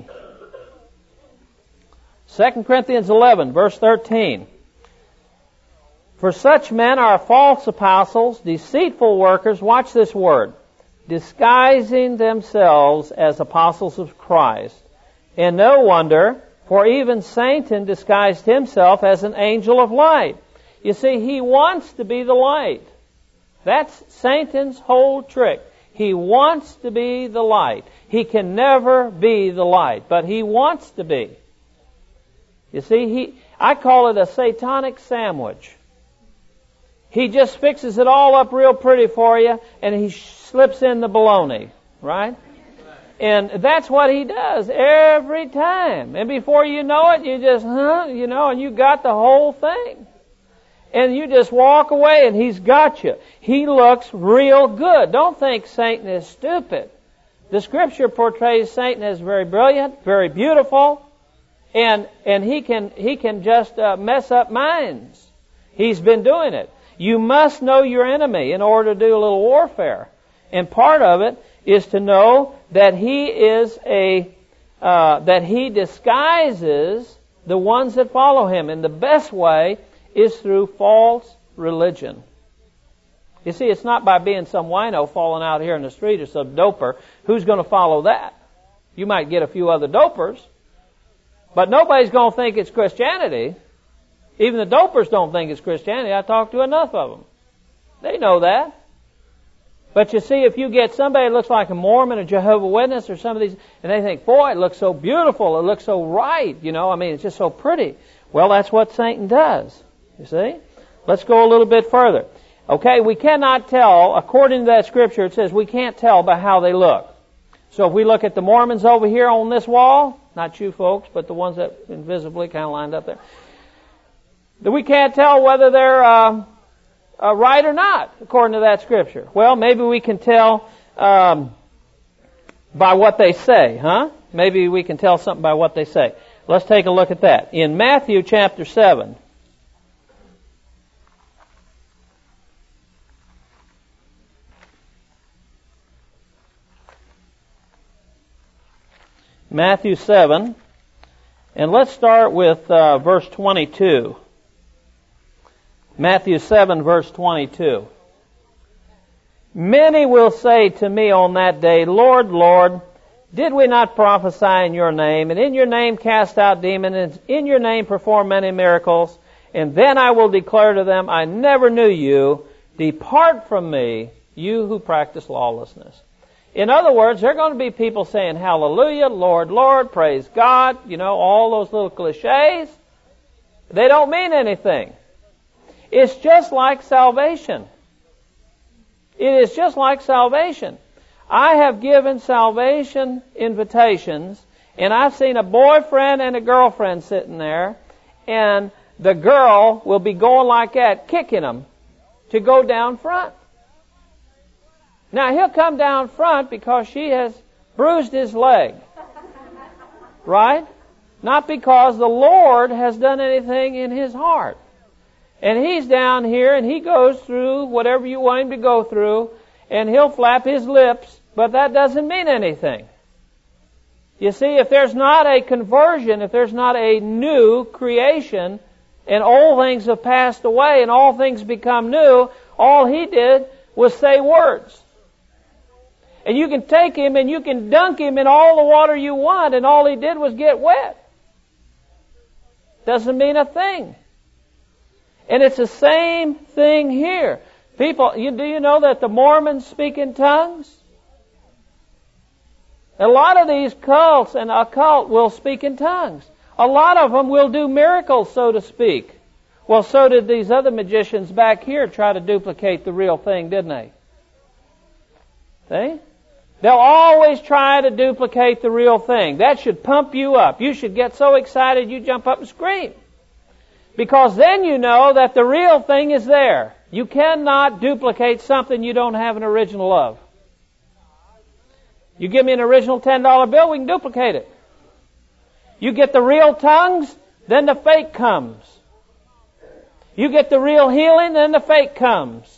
2 Corinthians 11, verse 13. For such men are false apostles, deceitful workers, watch this word, disguising themselves as apostles of Christ. And no wonder, for even Satan disguised himself as an angel of light. You see, he wants to be the light. That's Satan's whole trick. He wants to be the light. He can never be the light, but he wants to be. You see, I call it a satanic sandwich. He just fixes it all up real pretty for you, and he slips in the bologna, right? And that's what he does every time. And before you know it, you just, and you got the whole thing. And you just walk away, and he's got you. He looks real good. Don't think Satan is stupid. The Scripture portrays Satan as very brilliant, very beautiful, and he can just mess up minds. He's been doing it. You must know your enemy in order to do a little warfare. And part of it is to know that he is a that he disguises the ones that follow him. And the best way is through false religion. You see, it's not by being some wino falling out here in the street or some doper. Who's going to follow that? You might get a few other dopers, but nobody's going to think it's Christianity. Even the dopers don't think it's Christianity. I talked to enough of them. They know that. But you see, if you get somebody that looks like a Mormon, a Jehovah's Witness, or some of these, and they think, boy, it looks so beautiful, it looks so right, it's just so pretty. Well, that's what Satan does, you see. Let's go a little bit further. Okay, we cannot tell, according to that scripture, it says we can't tell by how they look. So if we look at the Mormons over here on this wall, not you folks, but the ones that invisibly kind of lined up there, we can't tell whether they're right or not, according to that scripture. Well, maybe we can tell by what they say, huh? Maybe we can tell something by what they say. Let's take a look at that. In Matthew chapter 7, Matthew 7, and let's start with verse 22. Matthew 7, verse 22. Many will say to me on that day, Lord, Lord, did we not prophesy in your name, and in your name cast out demons, and in your name perform many miracles? And then I will declare to them, I never knew you. Depart from me, you who practice lawlessness. In other words, there are going to be people saying, hallelujah, Lord, Lord, praise God, all those little cliches. They don't mean anything. It's just like salvation. It is just like salvation. I have given salvation invitations, and I've seen a boyfriend and a girlfriend sitting there, and the girl will be going like that, kicking them to go down front. Now, he'll come down front because she has bruised his leg. Right? Not because the Lord has done anything in his heart. And he's down here and he goes through whatever you want him to go through, and he'll flap his lips, but that doesn't mean anything. You see, if there's not a conversion, if there's not a new creation, and old things have passed away and all things become new, all he did was say words. And you can take him and you can dunk him in all the water you want, and all he did was get wet. Doesn't mean a thing. And it's the same thing here. People, do you know that the Mormons speak in tongues? A lot of these cults and occult will speak in tongues. A lot of them will do miracles, so to speak. Well, so did these other magicians back here try to duplicate the real thing, didn't they? See? They'll always try to duplicate the real thing. That should pump you up. You should get so excited you jump up and scream. Because then you know that the real thing is there. You cannot duplicate something you don't have an original of. You give me an original $10 bill, we can duplicate it. You get the real tongues, then the fake comes. You get the real healing, then the fake comes.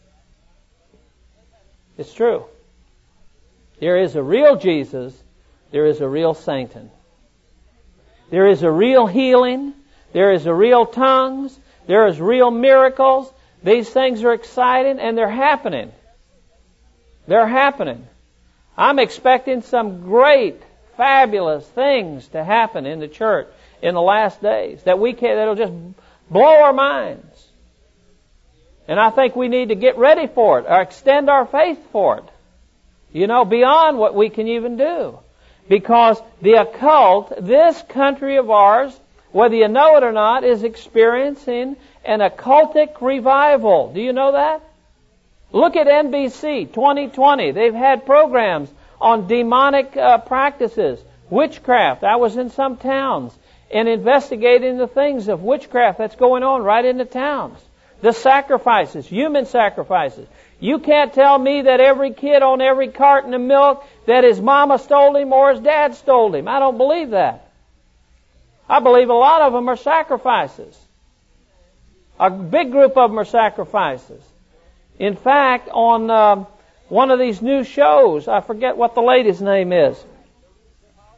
It's true. There is a real Jesus. There is a real Satan. There is a real healing. There is a real tongues. There is real miracles. These things are exciting and they're happening. They're happening. I'm expecting some great, fabulous things to happen in the church in the last days that'll just blow our minds. And I think we need to get ready for it or extend our faith for it. Beyond what we can even do. Because the occult, this country of ours, whether you know it or not, is experiencing an occultic revival. Do you know that? Look at NBC 2020. They've had programs on demonic practices, witchcraft. I was in some towns and investigating the things of witchcraft that's going on right in the towns. The sacrifices, human sacrifices. You can't tell me that every kid on every carton of milk that his mama stole him or his dad stole him. I don't believe that. I believe a lot of them are sacrifices. A big group of them are sacrifices. In fact, on one of these new shows, I forget what the lady's name is,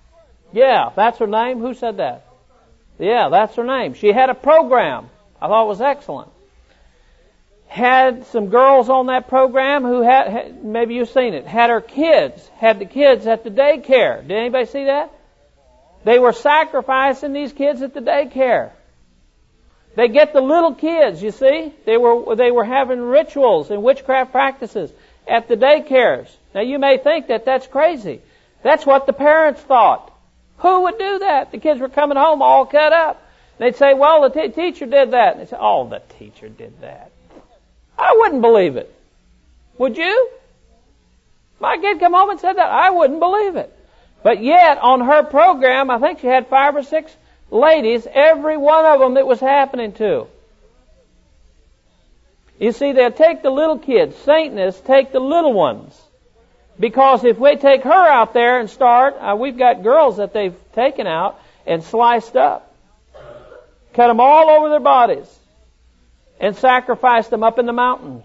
Yeah, that's her name. Who said that? Yeah, that's her name. She had a program. I thought it was excellent. Had some girls on that program who had maybe you've seen it, had the kids at the daycare. Did anybody see that? They were sacrificing these kids at the daycare. They get the little kids, you see. They were having rituals and witchcraft practices at the daycares. Now you may think that that's crazy. That's what the parents thought. Who would do that? The kids were coming home all cut up. They'd say, well, the teacher did that. And they'd say, oh, the teacher did that. I wouldn't believe it. Would you? My kid come home and said that. I wouldn't believe it. But yet, on her program, I think she had 5 or 6 ladies, every one of them it was happening to. You see, they'll take the little kids. Satanists take the little ones. Because if we take her out there and start, we've got girls that they've taken out and sliced up. Cut them all over their bodies. And sacrificed them up in the mountains.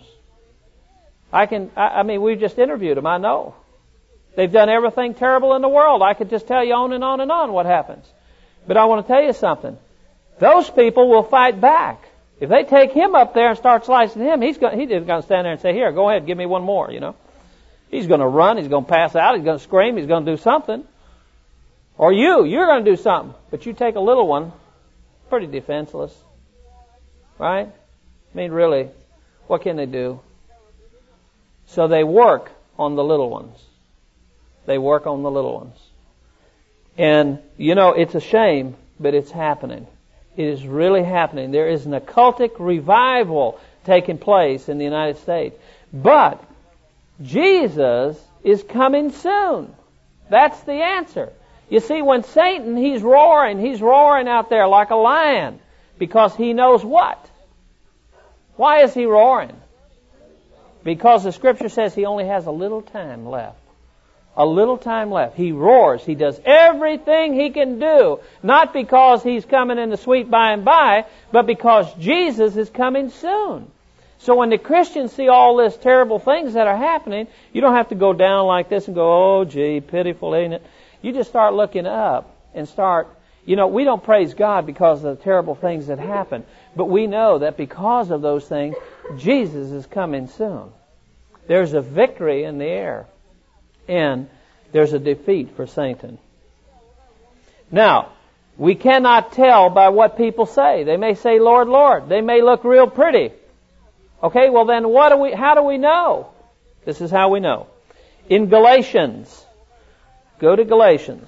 I mean, we've just interviewed them, I know. They've done everything terrible in the world. I could just tell you on and on and on what happens. But I want to tell you something. Those people will fight back. If they take him up there and start slicing him, he's just going to stand there and say, here, go ahead, give me one more, you know. He's going to run, he's going to pass out, he's going to scream, he's going to do something. Or you're going to do something. But you take a little one, pretty defenseless. Right? I mean, really, what can they do? So they work on the little ones. They work on the little ones. And, you know, it's a shame, but it's happening. It is really happening. There is an occultic revival taking place in the United States. But Jesus is coming soon. That's the answer. You see, when Satan, he's roaring out there like a lion because he knows what? Why is he roaring? Because the Scripture says he only has a little time left. A little time left. He roars. He does everything he can do. Not because he's coming in the sweet by and by, but because Jesus is coming soon. So when the Christians see all this terrible things that are happening, you don't have to go down like this and go, oh, gee, pitiful, ain't it? You just start looking up and start, you know, we don't praise God because of the terrible things that happen. But we know that because of those things, Jesus is coming soon. There's a victory in the air. And there's a defeat for Satan. Now, we cannot tell by what people say. They may say, Lord, Lord. They may look real pretty. Okay, well then how do we know? This is how we know. In Galatians, go to Galatians.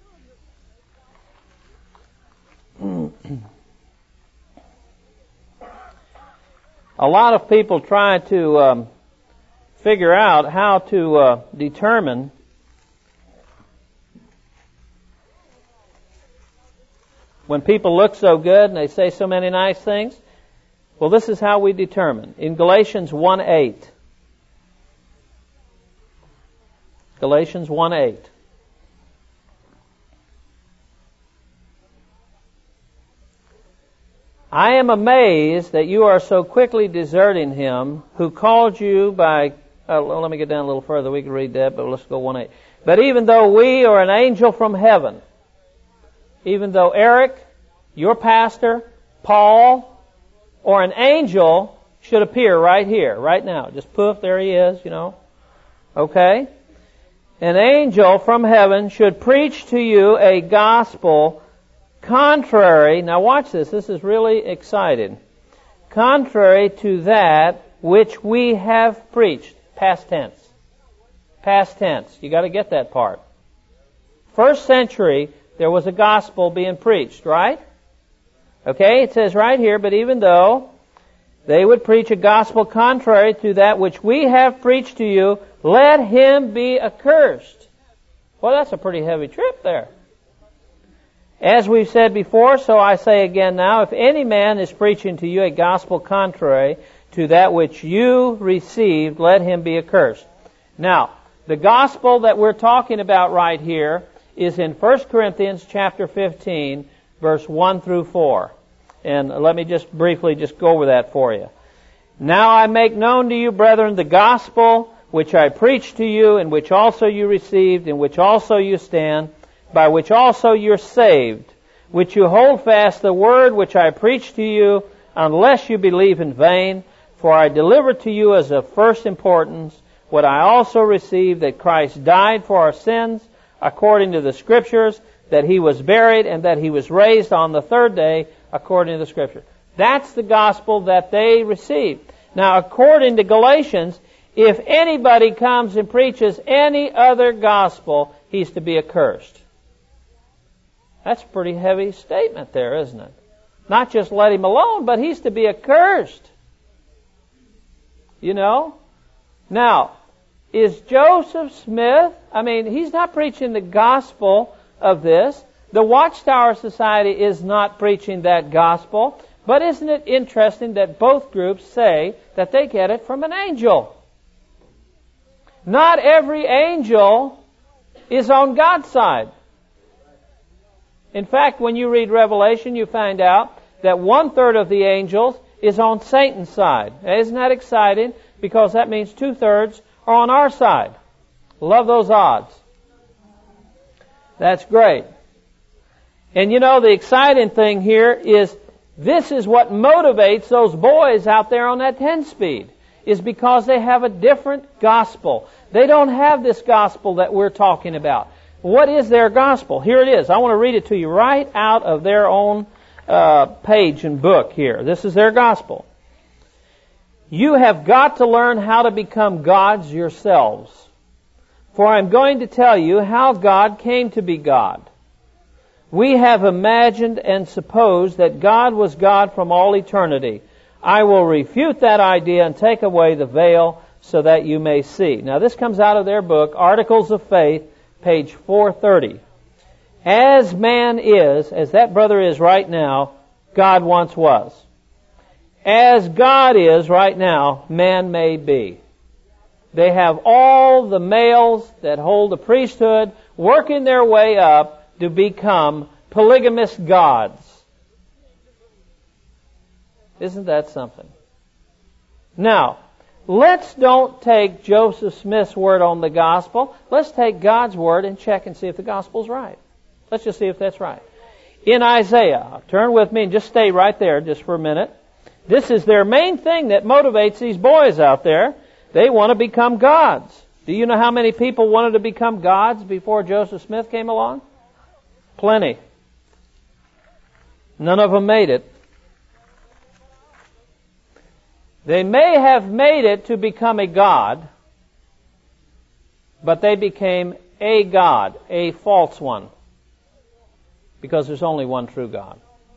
A lot of people try to figure out how to determine when people look so good and they say so many nice things. Well, this is how we determine. In Galatians 1:8. Galatians 1:8. I am amazed that you are so quickly deserting him who called you by... let me get down a little further. We can read that, but let's go 1:8. But even though we or an angel from heaven, even though Eric, your pastor, Paul, or an angel should appear right here, right now. Just poof, there he is, you know. Okay? An angel from heaven should preach to you a gospel contrary, now watch this, this is really exciting, contrary to that which we have preached. Past tense. Past tense. You got to get that part. First century, there was a gospel being preached, right? Okay, it says right here, but even though they would preach a gospel contrary to that which we have preached to you, let him be accursed. Well, that's a pretty heavy trip there. As we've said before, so I say again now, if any man is preaching to you a gospel contrary to that which you received, let him be accursed. Now, the gospel that we're talking about right here is in 1 Corinthians chapter 15, verse 1 through 4. And let me just briefly just go over that for you. Now I make known to you, brethren, the gospel which I preached to you, in which also you received, in which also you stand, by which also you're saved, which you hold fast the word which I preached to you, unless you believe in vain. For I delivered to you as of first importance what I also received, that Christ died for our sins according to the Scriptures, that He was buried, and that He was raised on the third day according to the Scriptures. That's the gospel that they received. Now, according to Galatians, if anybody comes and preaches any other gospel, he's to be accursed. That's a pretty heavy statement there, isn't it? Not just let him alone, but he's to be accursed. You know? Now, is Joseph Smith, he's not preaching the gospel of this. The Watchtower Society is not preaching that gospel. But isn't it interesting that both groups say that they get it from an angel? Not every angel is on God's side. In fact, when you read Revelation, you find out that 1/3 of the angels is on Satan's side. Isn't that exciting? Because that means 2/3 are on our side. Love those odds. That's great. And you know, the exciting thing here is this is what motivates those boys out there on that 10-speed, is because they have a different gospel. They don't have this gospel that we're talking about. What is their gospel? Here it is. I want to read it to you right out of their own page and book here. This is their gospel. You have got to learn how to become gods yourselves. For I'm going to tell you how God came to be God. We have imagined and supposed that God was God from all eternity. I will refute that idea and take away the veil so that you may see. Now this comes out of their book, Articles of Faith, page 430. As man is, as that brother is right now, God once was. As God is right now, man may be. They have all the males that hold the priesthood working their way up to become polygamous gods. Isn't that something? Now, let's don't take Joseph Smith's word on the gospel. Let's take God's word and check and see if the gospel's right. Let's just see if that's right. In Isaiah, turn with me and just stay right there just for a minute. This is their main thing that motivates these boys out there. They want to become gods. Do you know how many people wanted to become gods before Joseph Smith came along? Plenty. None of them made it. They may have made it to become a god, but they became a god, a false one, because there's only one true God.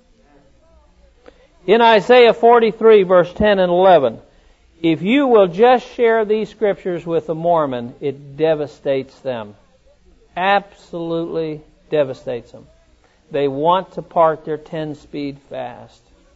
In Isaiah 43, verse 10 and 11, if you will just share these scriptures with a Mormon, it devastates them. Absolutely devastates them. They want to park their 10-speed fast.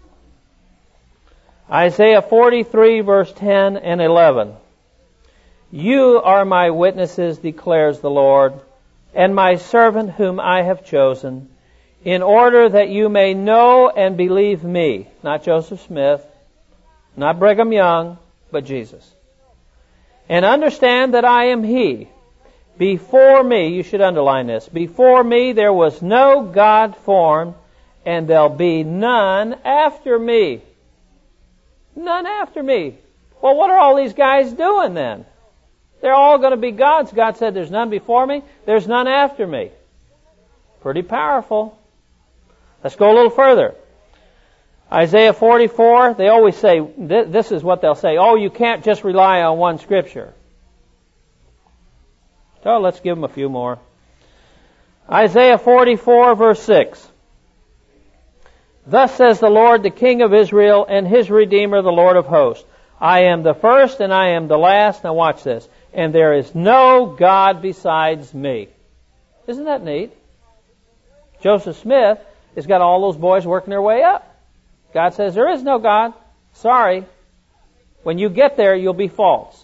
Isaiah 43, verse 10 and 11. You are my witnesses, declares the Lord, and my servant whom I have chosen, in order that you may know and believe me. Not Joseph Smith, not Brigham Young, but Jesus. And understand that I am He. Before me, you should underline this, before me there was no God formed, and there'll be none after me. None after me. Well, what are all these guys doing then? They're all going to be gods. God said, there's none before me, there's none after me. Pretty powerful. Let's go a little further. Isaiah 44, they always say, this is what they'll say, oh, you can't just rely on one scripture. So let's give them a few more. Isaiah 44, verse 6. Thus says the Lord, the King of Israel, and His Redeemer, the Lord of hosts. I am the first and I am the last. Now watch this. And there is no God besides me. Isn't that neat? Joseph Smith has got all those boys working their way up. God says, there is no God. Sorry. When you get there, you'll be false.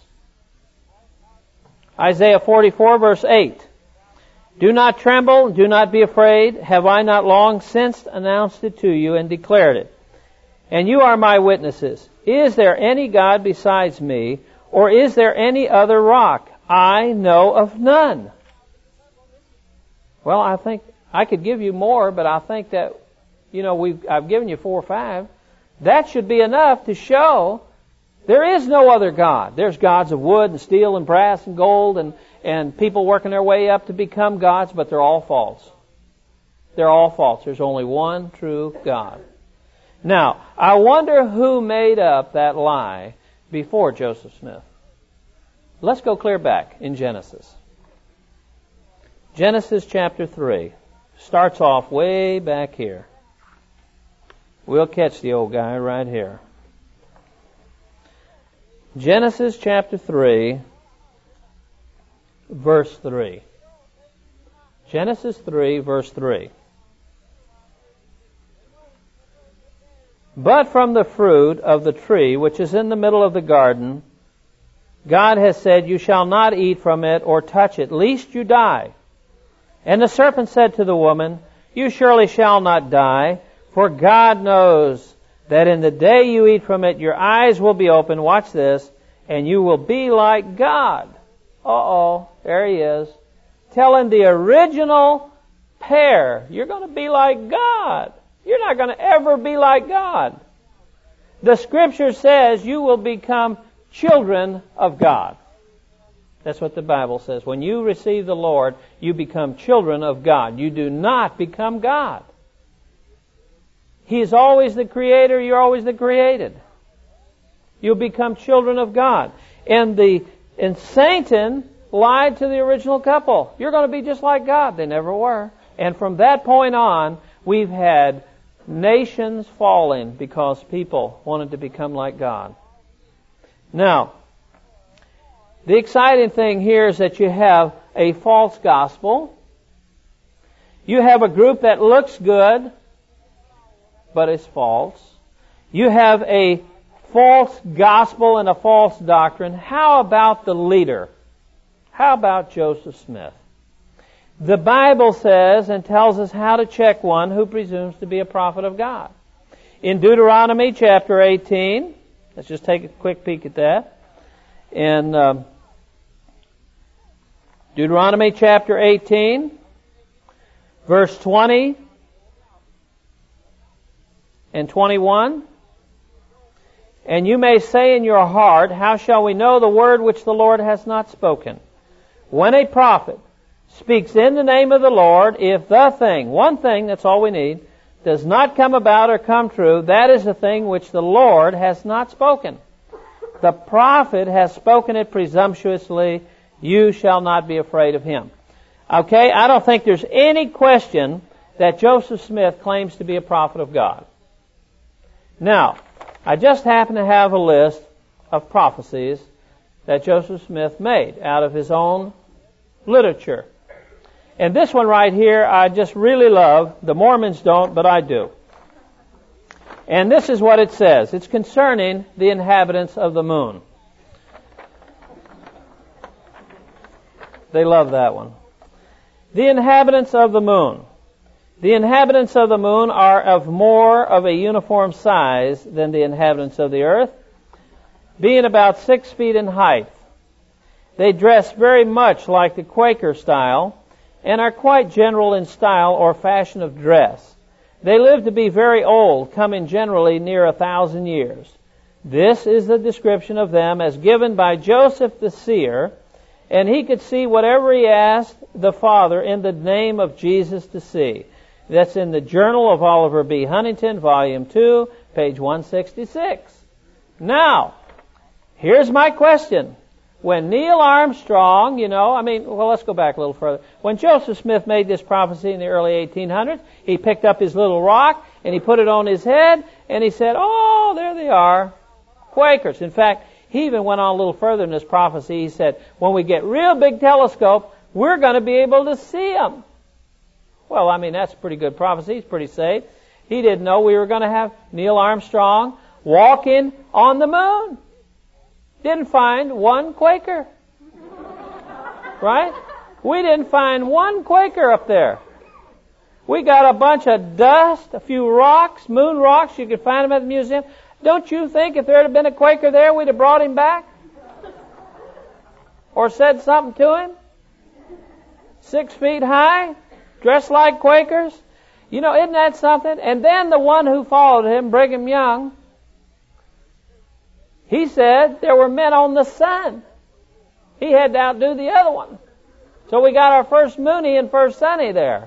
Isaiah 44, verse 8. Do not tremble, do not be afraid. Have I not long since announced it to you and declared it? And you are my witnesses. Is there any God besides me, or is there any other rock? I know of none. Well, I think I could give you more, but I think that, I've given you 4 or 5. That should be enough to show there is no other God. There's gods of wood and steel and brass and gold and people working their way up to become gods, but they're all false. They're all false. There's only one true God. Now, I wonder who made up that lie before Joseph Smith. Let's go clear back in Genesis. Genesis chapter 3 starts off way back here. We'll catch the old guy right here. Genesis chapter 3, verse 3. Genesis 3, verse 3. But from the fruit of the tree which is in the middle of the garden, God has said, you shall not eat from it or touch it, lest you die. And the serpent said to the woman, you surely shall not die, for God knows that in the day you eat from it, your eyes will be open, watch this, and you will be like God. There he is. Telling the original pair, you're going to be like God. You're not going to ever be like God. The Scripture says you will become children of God. That's what the Bible says. When you receive the Lord, you become children of God. You do not become God. He is always the Creator. You're always the created. You'll become children of God. And Satan lied to the original couple. You're going to be just like God. They never were. And from that point on, we've had nations falling because people wanted to become like God. Now, the exciting thing here is that you have a false gospel. You have a group that looks good, but is false. You have a false gospel and a false doctrine. How about the leader? How about Joseph Smith? The Bible says and tells us how to check one who presumes to be a prophet of God. In Deuteronomy chapter 18, let's just take a quick peek at that. In Deuteronomy chapter 18, verse 20 and 21. And you may say in your heart, how shall we know the word which the Lord has not spoken? When a prophet speaks in the name of the Lord, if the thing, one thing, that's all we need, does not come about or come true, that is the thing which the Lord has not spoken. The prophet has spoken it presumptuously. You shall not be afraid of him. Okay, I don't think there's any question that Joseph Smith claims to be a prophet of God. Now, I just happen to have a list of prophecies that Joseph Smith made out of his own literature. And this one right here, I just really love. The Mormons don't, but I do. And this is what it says. It's concerning the inhabitants of the moon. They love that one. The inhabitants of the moon. The inhabitants of the moon are of more of a uniform size than the inhabitants of the earth, being about 6 feet in height. They dress very much like the Quaker style and are quite general in style or fashion of dress. They live to be very old, coming generally near 1,000 years. This is the description of them as given by Joseph the seer, and he could see whatever he asked the Father in the name of Jesus to see. That's in the Journal of Oliver B. Huntington, Volume 2, page 166. Now, here's my question. When Neil Armstrong, let's go back a little further. When Joseph Smith made this prophecy in the early 1800s, he picked up his little rock and he put it on his head and he said, oh, there they are, Quakers. In fact, he even went on a little further in this prophecy. He said, when we get real big telescope, we're going to be able to see them. Well, that's a pretty good prophecy. He's pretty safe. He didn't know we were going to have Neil Armstrong walking on the moon. Didn't find one Quaker. Right? We didn't find one Quaker up there. We got a bunch of dust, a few rocks, moon rocks. You could find them at the museum. Don't you think if there had been a Quaker there, we'd have brought him back? Or said something to him? 6 feet high, dressed like Quakers. You know, isn't that something? And then the one who followed him, Brigham Young, he said there were men on the sun. He had to outdo the other one. So we got our first Mooney and first Sonny there.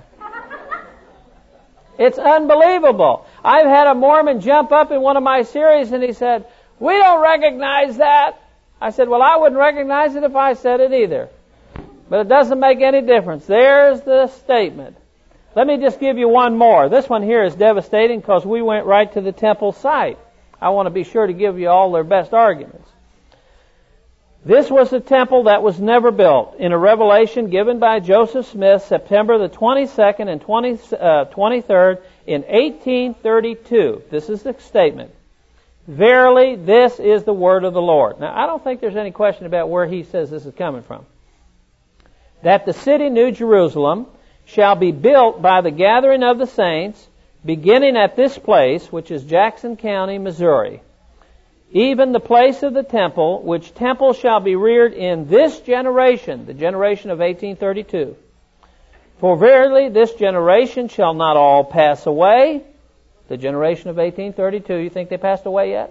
It's unbelievable. I've had a Mormon jump up in one of my series and he said, "We don't recognize that." I said, "Well, I wouldn't recognize it if I said it either. But it doesn't make any difference." There's the statement. Let me just give you one more. This one here is devastating because we went right to the temple site. I want to be sure to give you all their best arguments. This was a temple that was never built. In a revelation given by Joseph Smith, September the 22nd and 23rd in 1832. This is the statement. "Verily, this is the word of the Lord." Now, I don't think there's any question about where he says this is coming from. "That the city New Jerusalem shall be built by the gathering of the saints, beginning at this place, which is Jackson County, Missouri. Even the place of the temple, which temple shall be reared in this generation," the generation of 1832. "For verily this generation shall not all pass away," the generation of 1832. You think they passed away yet?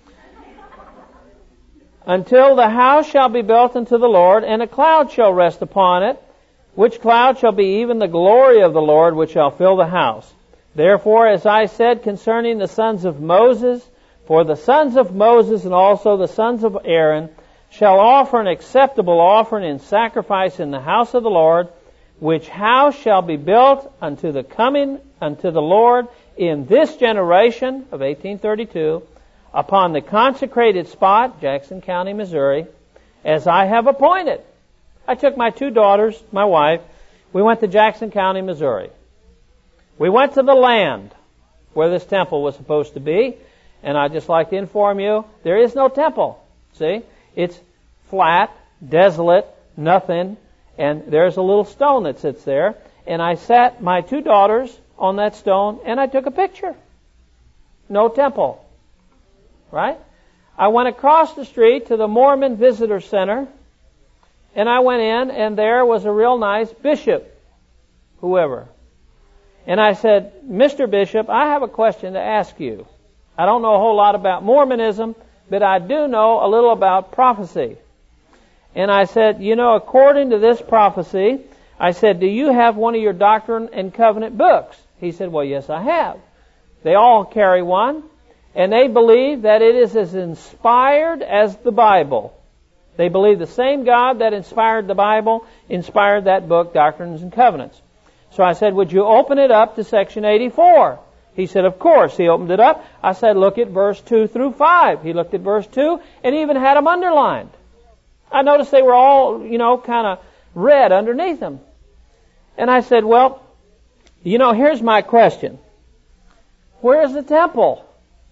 "Until the house shall be built unto the Lord, and a cloud shall rest upon it, which cloud shall be even the glory of the Lord, which shall fill the house. Therefore, as I said concerning the sons of Moses, for the sons of Moses and also the sons of Aaron shall offer an acceptable offering in sacrifice in the house of the Lord, which house shall be built unto the coming unto the Lord in this generation," of 1832, "upon the consecrated spot," Jackson County, Missouri, "as I have appointed." I took my two daughters, my wife, we went to Jackson County, Missouri. We went to the land where this temple was supposed to be, and I'd just like to inform you, there is no temple. See? It's flat, desolate, nothing, and there's a little stone that sits there, and I sat my two daughters on that stone, and I took a picture. No temple. Right? I went across the street to the Mormon Visitor Center, and I went in, and there was a real nice bishop, whoever. And I said, "Mr. Bishop, I have a question to ask you. I don't know a whole lot about Mormonism, but I do know a little about prophecy." And I said, "You know, according to this prophecy," I said, "do you have one of your Doctrine and Covenant books?" He said, "Well, yes, I have." They all carry one, and they believe that it is as inspired as the Bible. They believe the same God that inspired the Bible inspired that book, Doctrines and Covenants. So I said, "Would you open it up to section 84? He said, "Of course." He opened it up. I said, "Look at verse 2 through 5. He looked at verse 2 and even had them underlined. I noticed they were all, kind of red underneath them. And I said, "Well, here's my question. Where's the temple?"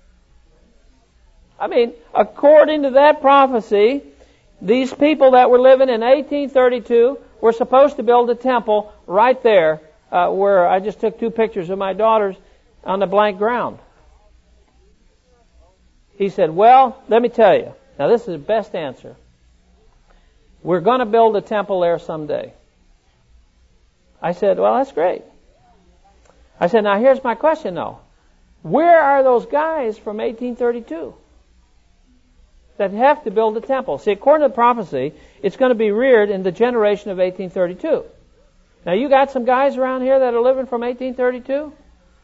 I mean, according to that prophecy, these people that were living in 1832 were supposed to build a temple right there where I just took two pictures of my daughters on the blank ground. He said, "Well, let me tell you." Now, this is the best answer. "We're going to build a temple there someday." I said, "Well, that's great." I said, "Now, here's my question, though. Where are those guys from 1832 that have to build a temple?" See, according to the prophecy, it's going to be reared in the generation of 1832. Now, you got some guys around here that are living from 1832?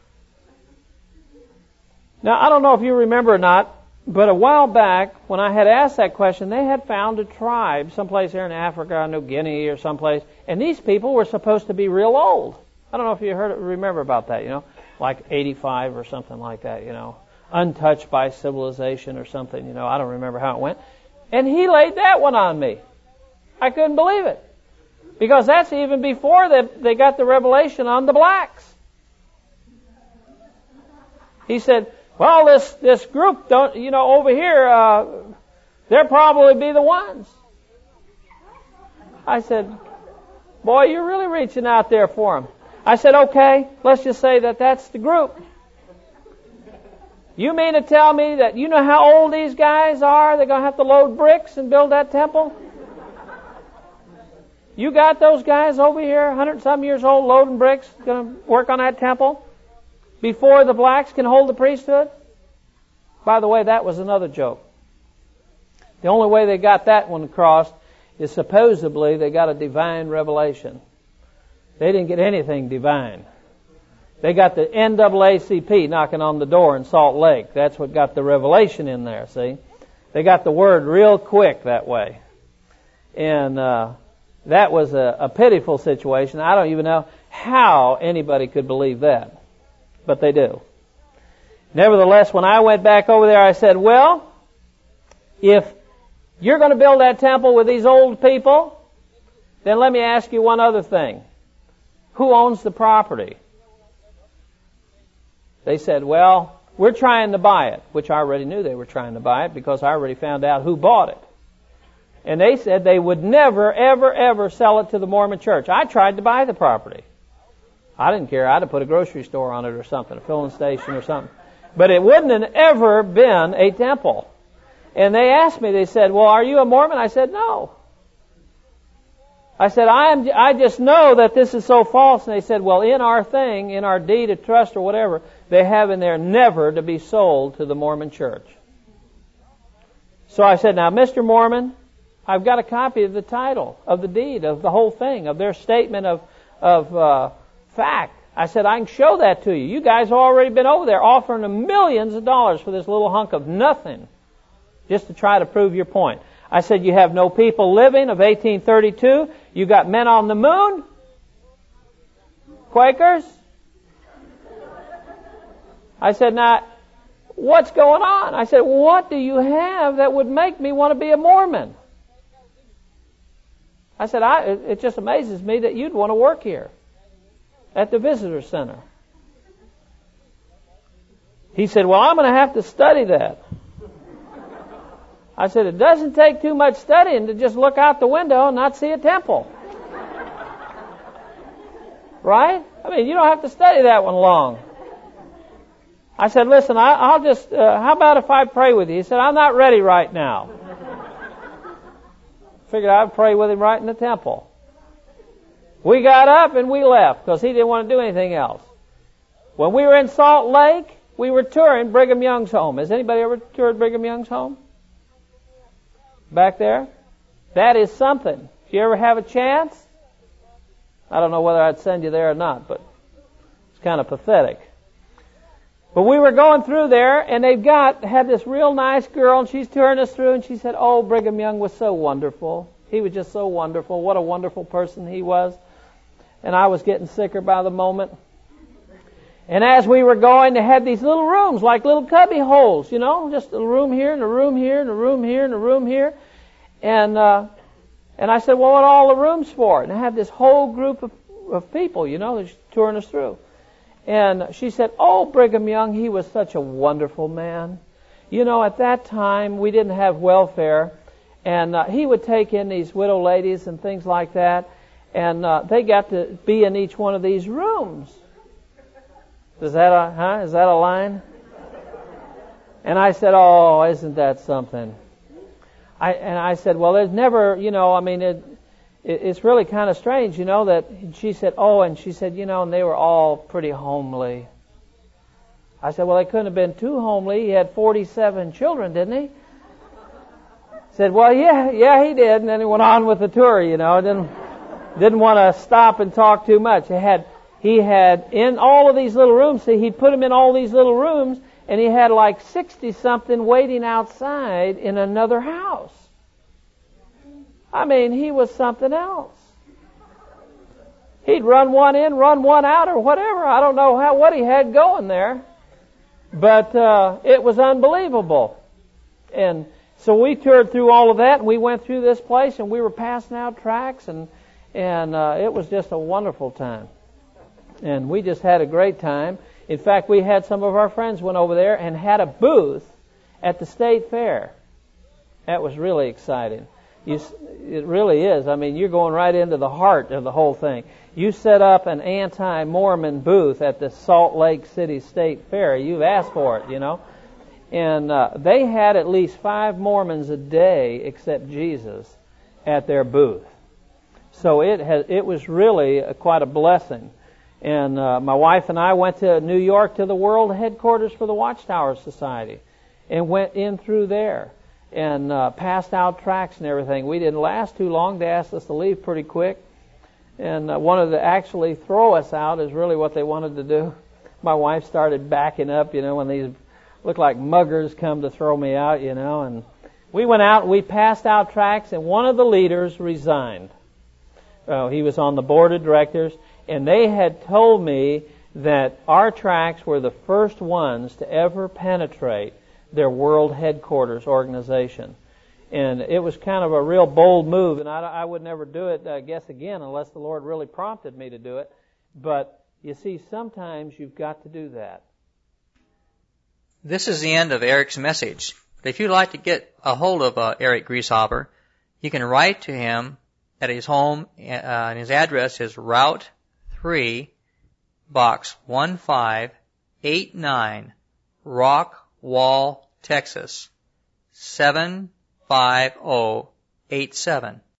Now, I don't know if you remember or not, but a while back, when I had asked that question, they had found a tribe someplace here in Africa, New Guinea or someplace, and these people were supposed to be real old. I don't know if you remember about that, like 85 or something like that, untouched by civilization or something, I don't remember how it went. And he laid that one on me. I couldn't believe it. Because that's even before they got the revelation on the blacks. He said, "Well, this group over here, they'll probably be the ones." I said, "Boy, you're really reaching out there for them." I said, "Okay, let's just say that that's the group. You mean to tell me that you know how old these guys are? They're going to have to load bricks and build that temple? You got those guys over here, 100-some years old, loading bricks, going to work on that temple before the blacks can hold the priesthood? By the way, that was another joke. The only way they got that one across is supposedly they got a divine revelation. They didn't get anything divine. They got the NAACP knocking on the door in Salt Lake. That's what got the revelation in there, see? They got the word real quick that way. And that was a pitiful situation. I don't even know how anybody could believe that. But they do. Nevertheless, when I went back over there, I said, well, if you're going to build that temple with these old people, then let me ask you one other thing. Who owns the property? They said, well, we're trying to buy it, which I already knew they were trying to buy it because I already found out who bought it. And they said they would never, ever, ever sell it to the Mormon church. I tried to buy the property. I didn't care. I'd have put a grocery store on it or something, a filling station or something. But it wouldn't have ever been a temple. And they asked me, they said, well, are you a Mormon? I said, no. I said, I just know that this is so false. And they said, well, in our deed of trust or whatever, they have in there never to be sold to the Mormon church. So I said, now, Mr. Mormon, I've got a copy of the title, of the deed, of the whole thing, of their statement of fact. I said, I can show that to you. You guys have already been over there offering them millions of dollars for this little hunk of nothing, just to try to prove your point. I said, you have no people living of 1832. You got men on the moon? Quakers? I said, now, what's going on? I said, what do you have that would make me want to be a Mormon? I said, it just amazes me that you'd want to work here at the visitor center. He said, well, I'm going to have to study that. I said, it doesn't take too much studying to just look out the window and not see a temple. Right? I mean, you don't have to study that one long. I said, listen, I'll just, how about if I pray with you? He said, I'm not ready right now. Figured I'd pray with him right in the temple. We got up and we left because he didn't want to do anything else. When we were in Salt Lake, we were touring Brigham Young's home. Has anybody ever toured Brigham Young's home? Back there? That is something. If you ever have a chance, I don't know whether I'd send you there or not, but it's kind of pathetic. But we were going through there, and had this real nice girl, and she's touring us through, and she said, oh, Brigham Young was so wonderful. He was just so wonderful. What a wonderful person he was. And I was getting sicker by the moment. And as we were going, they had these little rooms, like little cubby holes, just a room here, and a room here, and a room here, and a room here. And I said, well, what are all the rooms for? And I had this whole group of people, that's touring us through. And she said, oh, Brigham Young, he was such a wonderful man. At that time, we didn't have welfare. And he would take in these widow ladies and things like that. And they got to be in each one of these rooms. Is that a line? And I said, oh, isn't that something? I said, well, there's never, it's really kind of strange, that she said, oh, and she said, and they were all pretty homely. I said, well, they couldn't have been too homely. He had 47 children, didn't he? Said, well, yeah, he did. And then he went on with the tour, didn't want to stop and talk too much. He had in all of these little rooms, he'd put them in all these little rooms, and he had like 60-something waiting outside in another house. I mean, he was something else. He'd run one in, run one out, or whatever. I don't know what he had going there. But it was unbelievable. And so we toured through all of that, and we went through this place, and we were passing out tracts, and it was just a wonderful time. And we just had a great time. In fact, we had some of our friends went over there and had a booth at the state fair. That was really exciting. It really is. I mean, you're going right into the heart of the whole thing. You set up an anti-Mormon booth at the Salt Lake City State Fair. You've asked for it, And they had at least 5 Mormons a day except Jesus at their booth. So it was really quite a blessing. And my wife and I went to New York to the world headquarters for the Watchtower Society and went in through there and passed out tracts and everything. We didn't last too long. They asked us to leave pretty quick and wanted to actually throw us out is really what they wanted to do. My wife started backing up, when these looked like muggers come to throw me out, and we went out and we passed out tracts, and one of the leaders resigned. He was on the board of directors, and they had told me that our tracts were the first ones to ever penetrate their world headquarters organization. And it was kind of a real bold move, and I would never do it, I guess, again, unless the Lord really prompted me to do it. But, you see, sometimes you've got to do that. This is the end of Eric's message. But if you'd like to get a hold of Eric Grieshopper, you can write to him at his home, and his address is Route 3, Box 1589, Rock Wall, Texas, 75087.